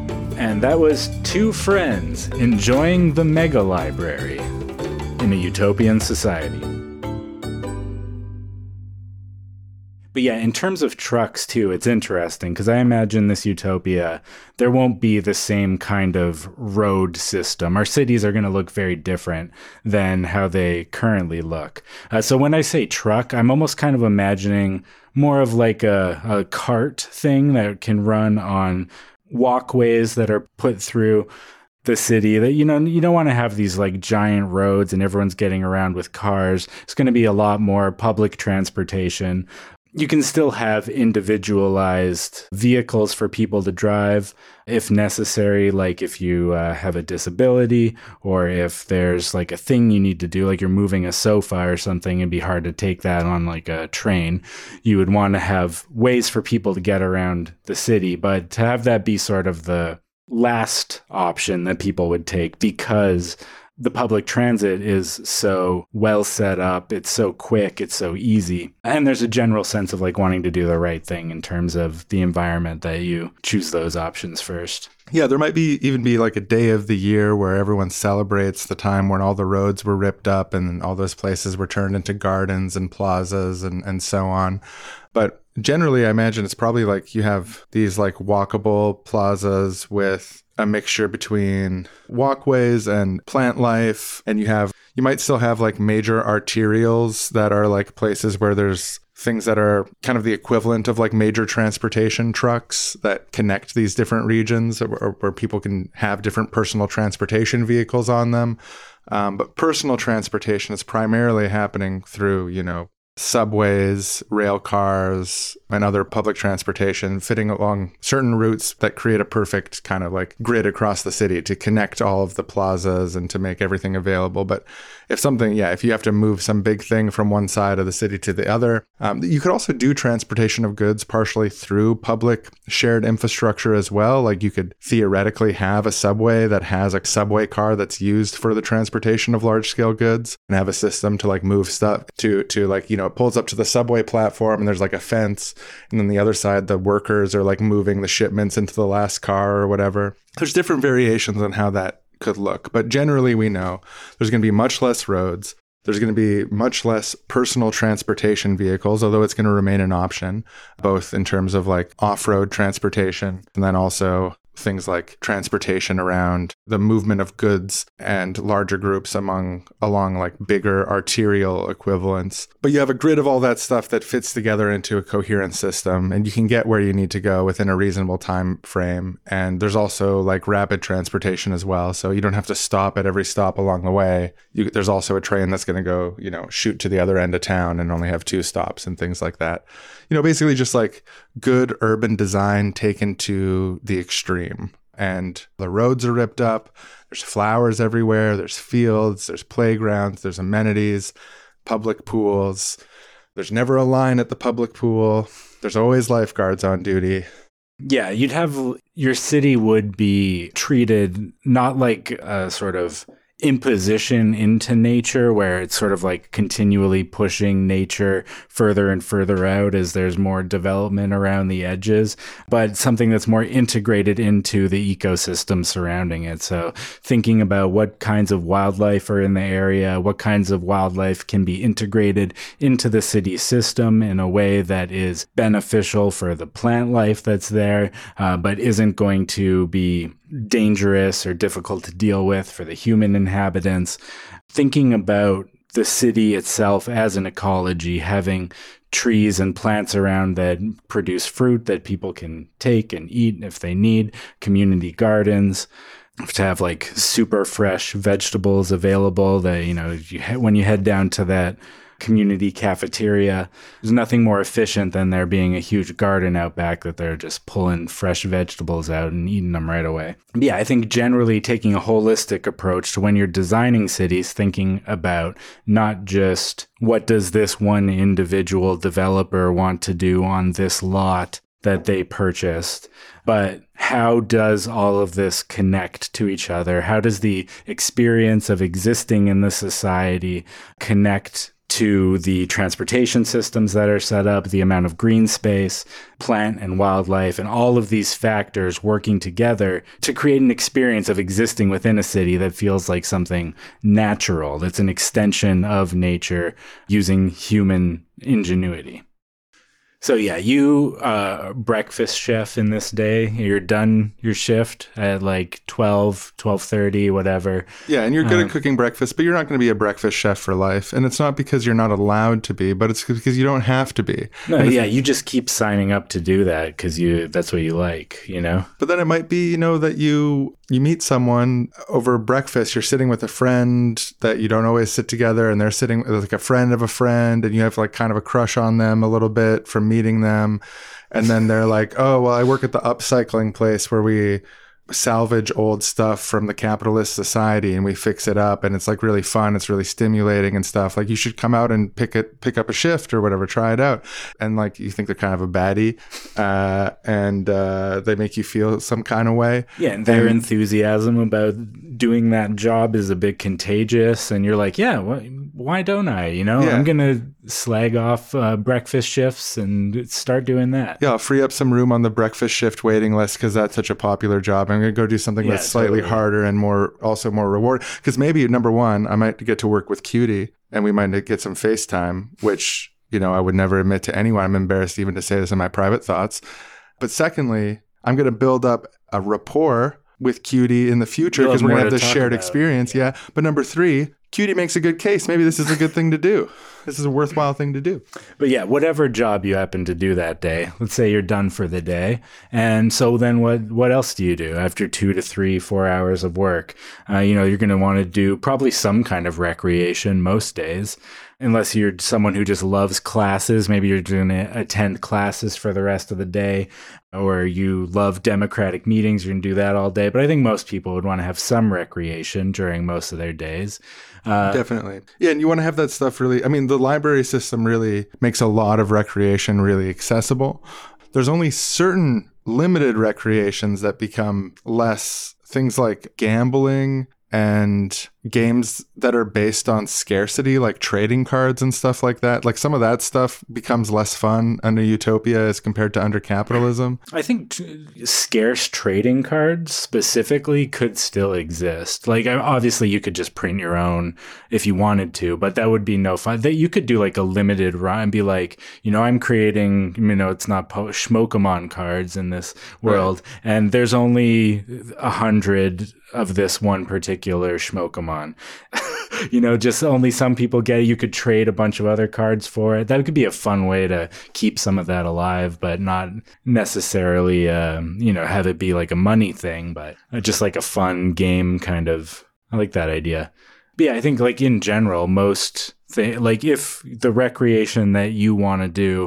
And that was two friends enjoying the mega library in a utopian society. But yeah, in terms of trucks too, it's interesting because I imagine this utopia, there won't be the same kind of road system. Our cities are going to look very different than how they currently look. Uh, so when I say truck, I'm almost kind of imagining more of like a, a cart thing that can run on walkways that are put through the city. That, you know, you don't want to have these like giant roads and everyone's getting around with cars. It's going to be a lot more public transportation. You can still have individualized vehicles for people to drive if necessary, like if you uh, have a disability or if there's like a thing you need to do, like you're moving a sofa or something, it'd be hard to take that on like a train. You would want to have ways for people to get around the city, but to have that be sort of the last option that people would take because the public transit is so well set up, it's so quick, it's so easy. And there's a general sense of like wanting to do the right thing in terms of the environment that you choose those options first. Yeah, there might be even be like a day of the year where everyone celebrates the time when all the roads were ripped up and all those places were turned into gardens and plazas and, and so on. But generally, I imagine it's probably like you have these like walkable plazas with a mixture between walkways and plant life. And you have, you might still have like major arterials that are like places where there's things that are kind of the equivalent of like major transportation trucks that connect these different regions where, where people can have different personal transportation vehicles on them. Um, but personal transportation is primarily happening through, you know, subways, rail cars, and other public transportation fitting along certain routes that create a perfect kind of like grid across the city to connect all of the plazas and to make everything available. But if something, yeah, if you have to move some big thing from one side of the city to the other, um, you could also do transportation of goods partially through public shared infrastructure as well. Like you could theoretically have a subway that has a subway car that's used for the transportation of large scale goods and have a system to like move stuff to, to like, you know, know, it pulls up to the subway platform and there's like a fence. And then the other side, the workers are like moving the shipments into the last car or whatever. There's different variations on how that could look. But generally, we know there's going to be much less roads. There's going to be much less personal transportation vehicles, although it's going to remain an option, both in terms of like off-road transportation and then also things like transportation around the movement of goods and larger groups among along like bigger arterial equivalents. But you have a grid of all that stuff that fits together into a coherent system, and you can get where you need to go within a reasonable time frame. And there's also like rapid transportation as well, so you don't have to stop at every stop along the way. You, there's also a train that's going to go, you know, shoot to the other end of town and only have two stops and things like that. You know, basically just like good urban design taken to the extreme. And the roads are ripped up. There's flowers everywhere. There's fields. There's playgrounds. There's amenities, public pools. There's never a line at the public pool. There's always lifeguards on duty. Yeah, you'd have your city would be treated not like a sort of imposition into nature where it's sort of like continually pushing nature further and further out as there's more development around the edges, but something that's more integrated into the ecosystem surrounding it. So thinking about what kinds of wildlife are in the area, what kinds of wildlife can be integrated into the city system in a way that is beneficial for the plant life that's there, uh, but isn't going to be dangerous or difficult to deal with for the human inhabitants. Thinking about the city itself as an ecology, having trees and plants around that produce fruit that people can take and eat if they need, community gardens, to have like super fresh vegetables available that, you know, you he- when you head down to that community cafeteria, there's nothing more efficient than there being a huge garden out back that they're just pulling fresh vegetables out and eating them right away. Yeah, I think generally taking a holistic approach to when you're designing cities, thinking about not just what does this one individual developer want to do on this lot that they purchased, but how does all of this connect to each other? How does the experience of existing in the society connect to the transportation systems that are set up, the amount of green space, plant and wildlife, and all of these factors working together to create an experience of existing within a city that feels like something natural, that's an extension of nature using human ingenuity. So yeah, you uh, breakfast chef in this day, you're done your shift at like twelve, twelve thirty, whatever. Yeah, and you're good um, at cooking breakfast, but you're not going to be a breakfast chef for life. And it's not because you're not allowed to be, but it's because you don't have to be. No, and yeah, if, you just keep signing up to do that because you that's what you like, you know? But then it might be, you know, that you you meet someone over breakfast, you're sitting with a friend that you don't always sit together, and they're sitting with like a friend of a friend, and you have like kind of a crush on them a little bit from meeting them. And then they're like, oh, well, I work at the upcycling place where we salvage old stuff from the capitalist society and we fix it up, and it's like really fun, it's really stimulating and stuff. Like, you should come out and pick it pick up a shift or whatever, try it out. And like, you think they're kind of a baddie, uh and uh they make you feel some kind of way. Yeah, and their and, enthusiasm about doing that job is a bit contagious, and you're like, yeah, wh- why don't I, you know? Yeah. I'm gonna slag off uh, breakfast shifts and start doing that. Yeah, I'll free up some room on the breakfast shift waiting list because that's such a popular job. I'm going to go do something yeah, that's slightly totally. harder and more, also more rewarding. Because maybe, number one, I might get to work with Cutie and we might get some FaceTime, which, you know, I would never admit to anyone. I'm embarrassed even to say this in my private thoughts. But secondly, I'm going to build up a rapport with Cutie in the future because we're going to have this shared about. experience. Yeah. yeah. But number three, Cutie makes a good case. Maybe this is a good thing to do. This is a worthwhile thing to do. But yeah, whatever job you happen to do that day, let's say you're done for the day. And so then what, what else do you do after two to three, four hours of work? Uh, you know, you're going to want to do probably some kind of recreation most days, unless you're someone who just loves classes. Maybe you're going to attend classes for the rest of the day, or you love democratic meetings. You're going to do that all day. But I think most people would want to have some recreation during most of their days. Uh, Definitely. Yeah, and you want to have that stuff really, I mean, the library system really makes a lot of recreation really accessible. There's only certain limited recreations that become less, things like gambling and games that are based on scarcity, like trading cards and stuff like that, like some of that stuff becomes less fun under utopia as compared to under capitalism. I think t- scarce trading cards specifically could still exist. Like, obviously you could just print your own if you wanted to, but that would be no fun. That you could do like a limited run and be like, you know, I'm creating, you know, it's not po- Schmokemon cards in this world, right, and there's only a hundred of this one particular Schmokemon. You know, just only some people get it. You could trade a bunch of other cards for it. That could be a fun way to keep some of that alive, but not necessarily, um, you know, have it be like a money thing, but just like a fun game kind of. I like that idea. But yeah, I think like in general, most th- like if the recreation that you want to do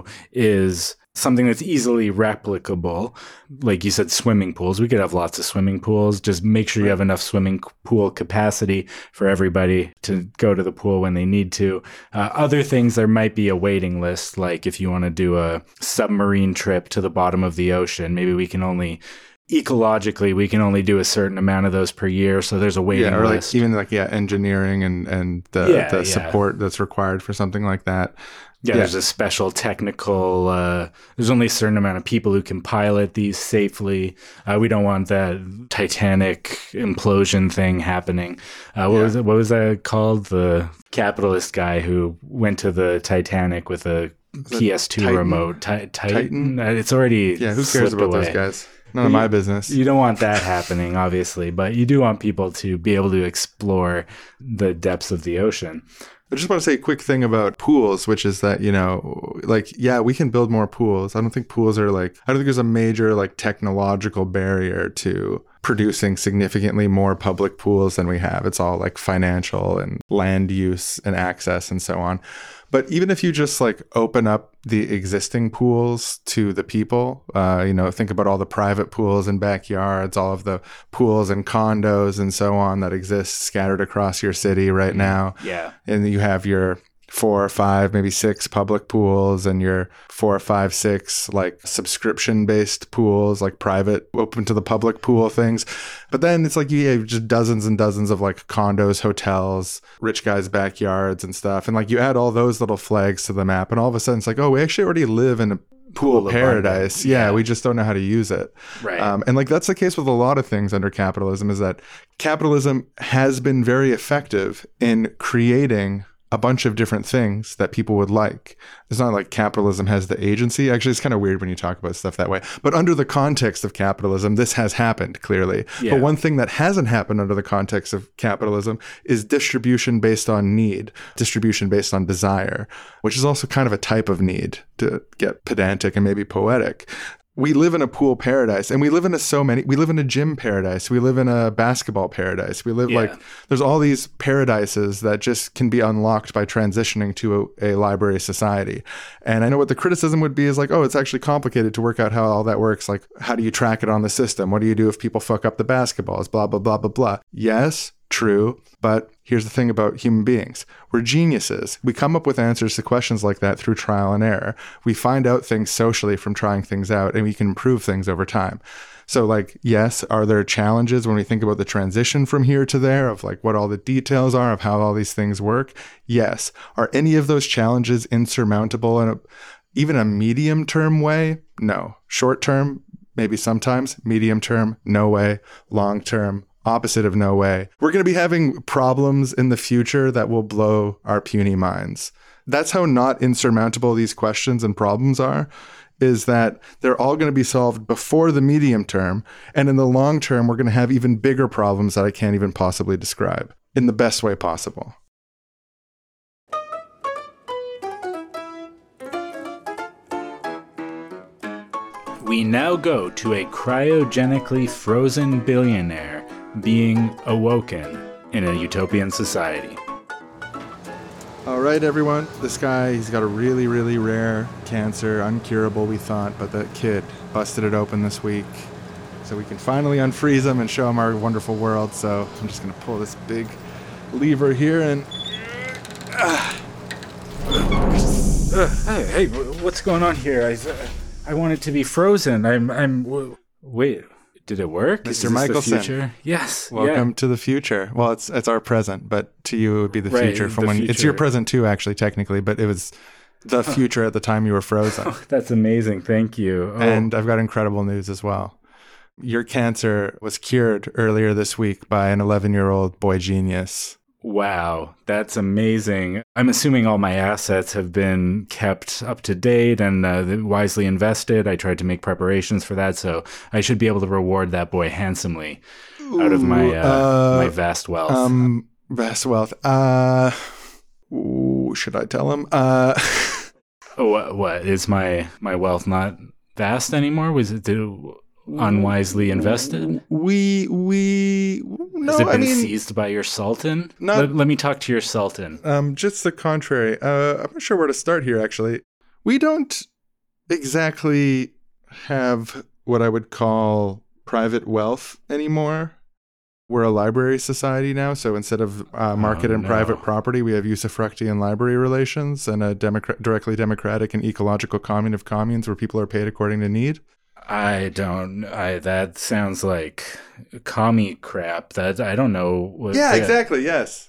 is something that's easily replicable, like you said, swimming pools. We could have lots of swimming pools. Just make sure you have enough swimming pool capacity for everybody to go to the pool when they need to. Uh, other things, there might be a waiting list, like if you want to do a submarine trip to the bottom of the ocean, maybe we can only... ecologically, we can only do a certain amount of those per year, so there's a waiting yeah, or list. Like even like yeah, engineering and and the, yeah, the yeah. support that's required for something like that. Yeah, yeah. There's a special technical. Uh, there's only a certain amount of people who can pilot these safely. Uh, we don't want that Titanic implosion thing happening. Uh, what yeah. was it? What was that called? The capitalist guy who went to the Titanic with a P S two Titan? remote. Ti- Titan. Titan? Uh, it's already yeah. Who cares about away. those guys? None of my business. You don't want that happening, obviously, but you do want people to be able to explore the depths of the ocean. I just want to say a quick thing about pools, which is that, you know, like, yeah, we can build more pools. I don't think pools are like, I don't think there's a major like technological barrier to producing significantly more public pools than we have. It's all like financial and land use and access and so on. But even if you just like open up the existing pools to the people, uh, you know, think about all the private pools and backyards, all of the pools and condos and so on that exist scattered across your city right now. Yeah. And you have your four or five, maybe six public pools and your four or five, six like subscription based pools, like private, open to the public pool things. But then it's like you have just dozens and dozens of like condos, hotels, rich guys' backyards and stuff. And like you add all those little flags to the map and all of a sudden it's like, oh, we actually already live in a pool, pool paradise. Yeah, yeah, we just don't know how to use it. Right. Um, and like that's the case with a lot of things under capitalism, is that capitalism has been very effective in creating a bunch of different things that people would like. It's not like capitalism has the agency. Actually, it's kind of weird when you talk about stuff that way. But under the context of capitalism, this has happened clearly. Yeah. But one thing that hasn't happened under the context of capitalism is distribution based on need, distribution based on desire, which is also kind of a type of need, to get pedantic and maybe poetic. We live in a pool paradise, and we live in a so many, we live in a gym paradise. We live in a basketball paradise. We live yeah. like, there's all these paradises that just can be unlocked by transitioning to a, a library society. And I know what the criticism would be is like, oh, it's actually complicated to work out how all that works. Like, how do you track it on the system? What do you do if people fuck up the basketballs? Blah, blah, blah, blah, blah. Yes, true. But here's the thing about human beings. We're geniuses. We come up with answers to questions like that through trial and error. We find out things socially from trying things out, and we can improve things over time. So like, yes, are there challenges when we think about the transition from here to there, of like what all the details are of how all these things work? Yes. Are any of those challenges insurmountable in a, even a medium term way? No. Short term, maybe sometimes. Medium term, no way. Long term, opposite of no way. We're going to be having problems in the future that will blow our puny minds. That's how not insurmountable these questions and problems are, is that they're all going to be solved before the medium term. And in the long term, we're going to have even bigger problems that I can't even possibly describe in the best way possible. We now go to a cryogenically frozen billionaire being awoken in a utopian society. All right, everyone. This guy, he's got a really, really rare cancer, uncurable, we thought, but that kid busted it open this week. So we can finally unfreeze him and show him our wonderful world. So I'm just going to pull this big lever here and... Uh, uh, hey, hey, what's going on here? I, uh, I want it to be frozen. I'm, I'm, wait... Did it work? Mister Is this the Michelson. future? Yes. Welcome yeah. to the future. Well, it's it's our present, but to you it would be the Right, future from the when it's your future. present too, actually, technically, but it was the future at the time you were frozen. That's amazing. Thank you. Oh, And I've got incredible news as well. Your cancer was cured earlier this week by an eleven-year-old boy genius. wow. That's amazing. I'm assuming all my assets have been kept up to date and uh, wisely invested. I tried to make preparations for that, so I should be able to reward that boy handsomely out of my uh, uh, my vast wealth. Um, vast wealth. Uh, ooh, should I tell him? Uh, oh, what, what is my my wealth not vast anymore? Was it did, unwisely invested? we we no, Has it been I mean, seized by your sultan? Not- let, let me talk to your sultan. Um, just the contrary. Uh, I'm not sure where to start here, actually. We don't exactly have what I would call private wealth anymore. We're a library society now, so instead of uh, market Oh, and no. private property, we have usufructian library relations and a democra- directly democratic and ecological commune of communes where people are paid according to need. I don't. I that sounds like commie crap. That I don't know. What Yeah, that- exactly, yes.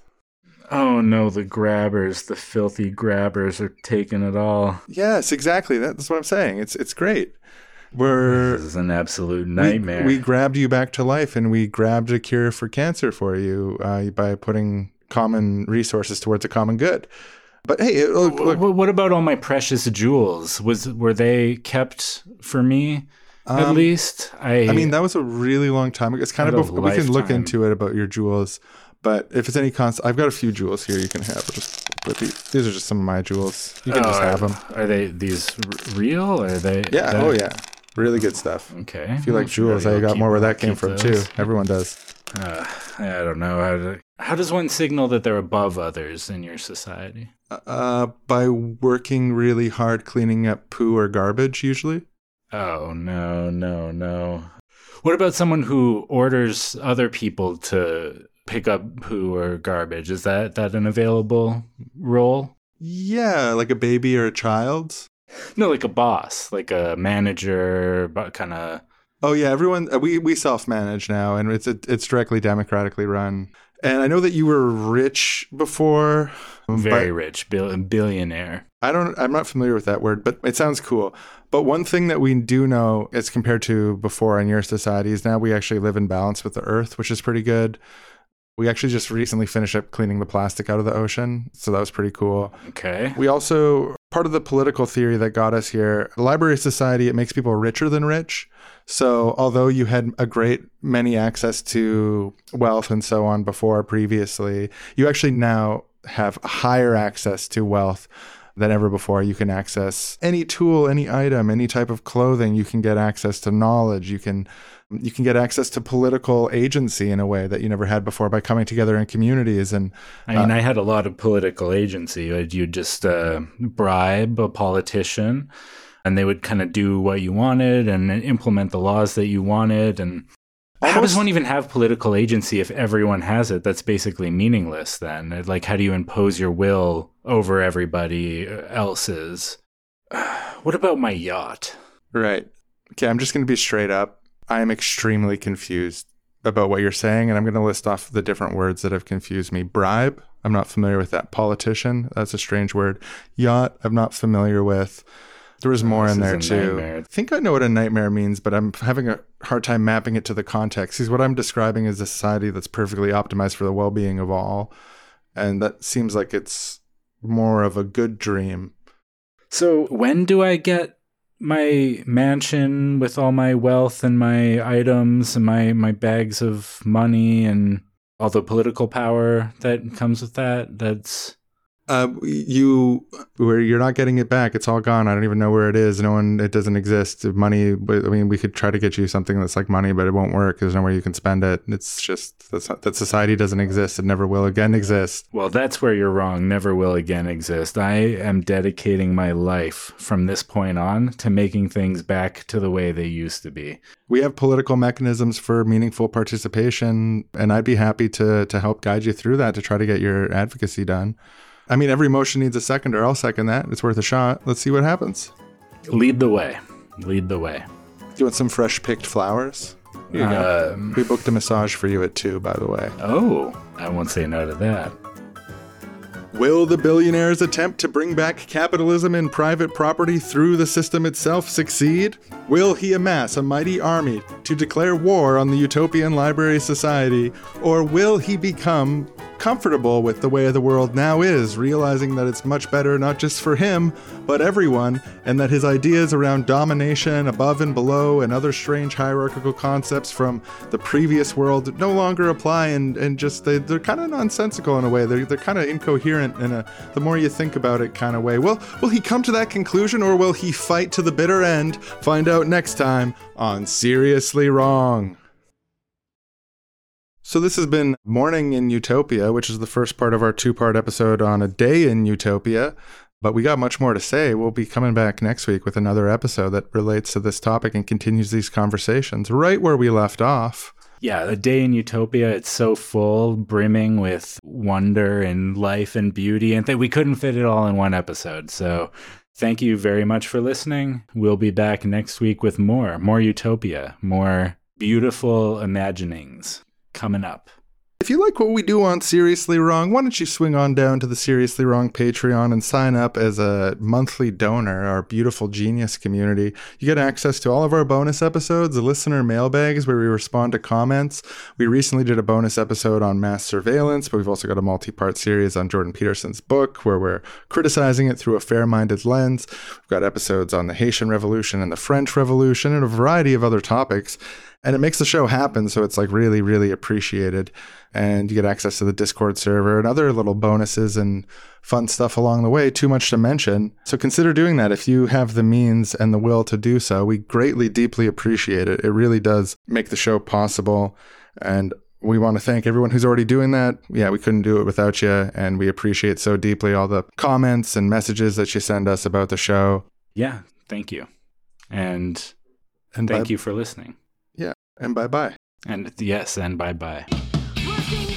Oh no, the grabbers, the filthy grabbers are taking it all. Yes, exactly. That's what I'm saying. It's it's great. We're This is an absolute we- nightmare. We, grabbed you back to life, and we grabbed a cure for cancer for you uh, by putting common resources towards a common good. But hey, look, look Wh- what about all my precious jewels? Was were they kept for me? At Um, least I. I mean, that was a really long time ago. It's kind of Out of bef- we can look lifetime. into it about your jewels. But if it's any constant, I've got a few jewels here you can have. I'll just put these, these are just some of my jewels. You can Oh, just have are, them. Are they these r- real? Or are they? Yeah. that- Oh yeah. Really good stuff. Okay. If you like jewels, I got more where that came from too. Everyone does. Uh, I don't know how to. How does one signal that they're above others in your society? Uh, by working really hard cleaning up poo or garbage, usually. Oh no, no, no. What about someone who orders other people to pick up poo or garbage? Is that that an available role? Yeah, like a baby or a child. No, like a boss, like a manager, but kind of. Oh yeah, everyone uh, we we self-manage now, and it's it's directly democratically run. And I know that you were rich before. Very but rich, bill- billionaire. I don't. I'm not familiar with that word, but it sounds cool. But one thing that we do know, as compared to before in your society, is now we actually live in balance with the earth, which is pretty good. We actually just recently finished up cleaning the plastic out of the ocean, so that was pretty cool. Okay. We also, part of the political theory that got us here, the Library Society, it makes people richer than rich. So although you had a great many access to wealth and so on before previously, you actually now have higher access to wealth than ever before. You can access any tool, any item, any type of clothing. You can get access to knowledge. You can you can get access to political agency in a way that you never had before by coming together in communities. And I mean, I had a lot of political agency. Like, you'd just uh, bribe a politician, and they would kind of do what you wanted and implement the laws that you wanted. And how does Almost- one even have political agency if everyone has it? That's basically meaningless then. Like, how do you impose your will over everybody else's? What about my yacht? Right. Okay, I'm just going to be straight up. I am extremely confused about what you're saying, and I'm going to list off the different words that have confused me. Bribe, I'm not familiar with that. Politician, that's a strange word. Yacht, I'm not familiar with. There was more This in is there a too. nightmare. I think I know what a nightmare means, but I'm having a hard time mapping it to the context. Because what I'm describing is a society that's perfectly optimized for the well-being of all, and that seems like it's more of a good dream. So when do I get my mansion with all my wealth and my items and my, my bags of money and all the political power that comes with that? That's Uh, you, where you're not getting it back. It's all gone. I don't even know where it is. No one, it doesn't exist. Money, I mean, we could try to get you something that's like money, but it won't work. There's nowhere you can spend it. It's just that's, that society doesn't exist. It never will again exist. Well, that's where you're wrong. Never will again exist. I am dedicating my life from this point on to making things back to the way they used to be. We have political mechanisms for meaningful participation, and I'd be happy to to help guide you through that to try to get your advocacy done. I mean, every motion needs a seconder. I'll second that. It's worth a shot. Let's see what happens. Lead the way. Lead the way. Do you want some fresh picked flowers? Here you go. Um, We booked a massage for you at two, by the way. oh, I won't say no to that. Will the billionaire's attempt to bring back capitalism and private property through the system itself succeed? Will he amass a mighty army to declare war on the utopian library society? Or will he become comfortable with the way the world now is, realizing that it's much better not just for him, but everyone, and that his ideas around domination, above and below, and other strange hierarchical concepts from the previous world no longer apply, and, and just they, they're kind of nonsensical in a way. They're, they're kind of incoherent in a the more you think about it kind of way. Well, will he come to that conclusion, or will he fight to the bitter end? Find out next time on Seriously Wrong. So this has been Morning in Utopia, which is the first part of our two-part episode on a day in Utopia. But we got much more to say. We'll be coming back next week with another episode that relates to this topic and continues these conversations right where we left off. Yeah, a day in Utopia, it's so full, brimming with wonder and life and beauty, and that we couldn't fit it all in one episode. So thank you very much for listening. We'll be back next week with more, more Utopia, more beautiful imaginings coming up. If you like what we do on Seriously Wrong, why don't you swing on down to the Seriously Wrong Patreon and sign up as a monthly donor, our beautiful genius community. You get access to all of our bonus episodes, the listener mailbags where we respond to comments. We recently did a bonus episode on mass surveillance, but we've also got a multi-part series on Jordan Peterson's book where we're criticizing it through a fair-minded lens. We've got episodes on the Haitian Revolution and the French Revolution and a variety of other topics. And it makes the show happen, so it's like really, really appreciated. And you get access to the Discord server and other little bonuses and fun stuff along the way, too much to mention. So consider doing that if you have the means and the will to do so. We greatly, deeply appreciate it. It really does make the show possible. And we want to thank everyone who's already doing that. Yeah, we couldn't do it without you. And we appreciate so deeply all the comments and messages that you send us about the show. Yeah, thank you. And, and thank bye- you for listening. And bye-bye. And yes, and bye-bye. Working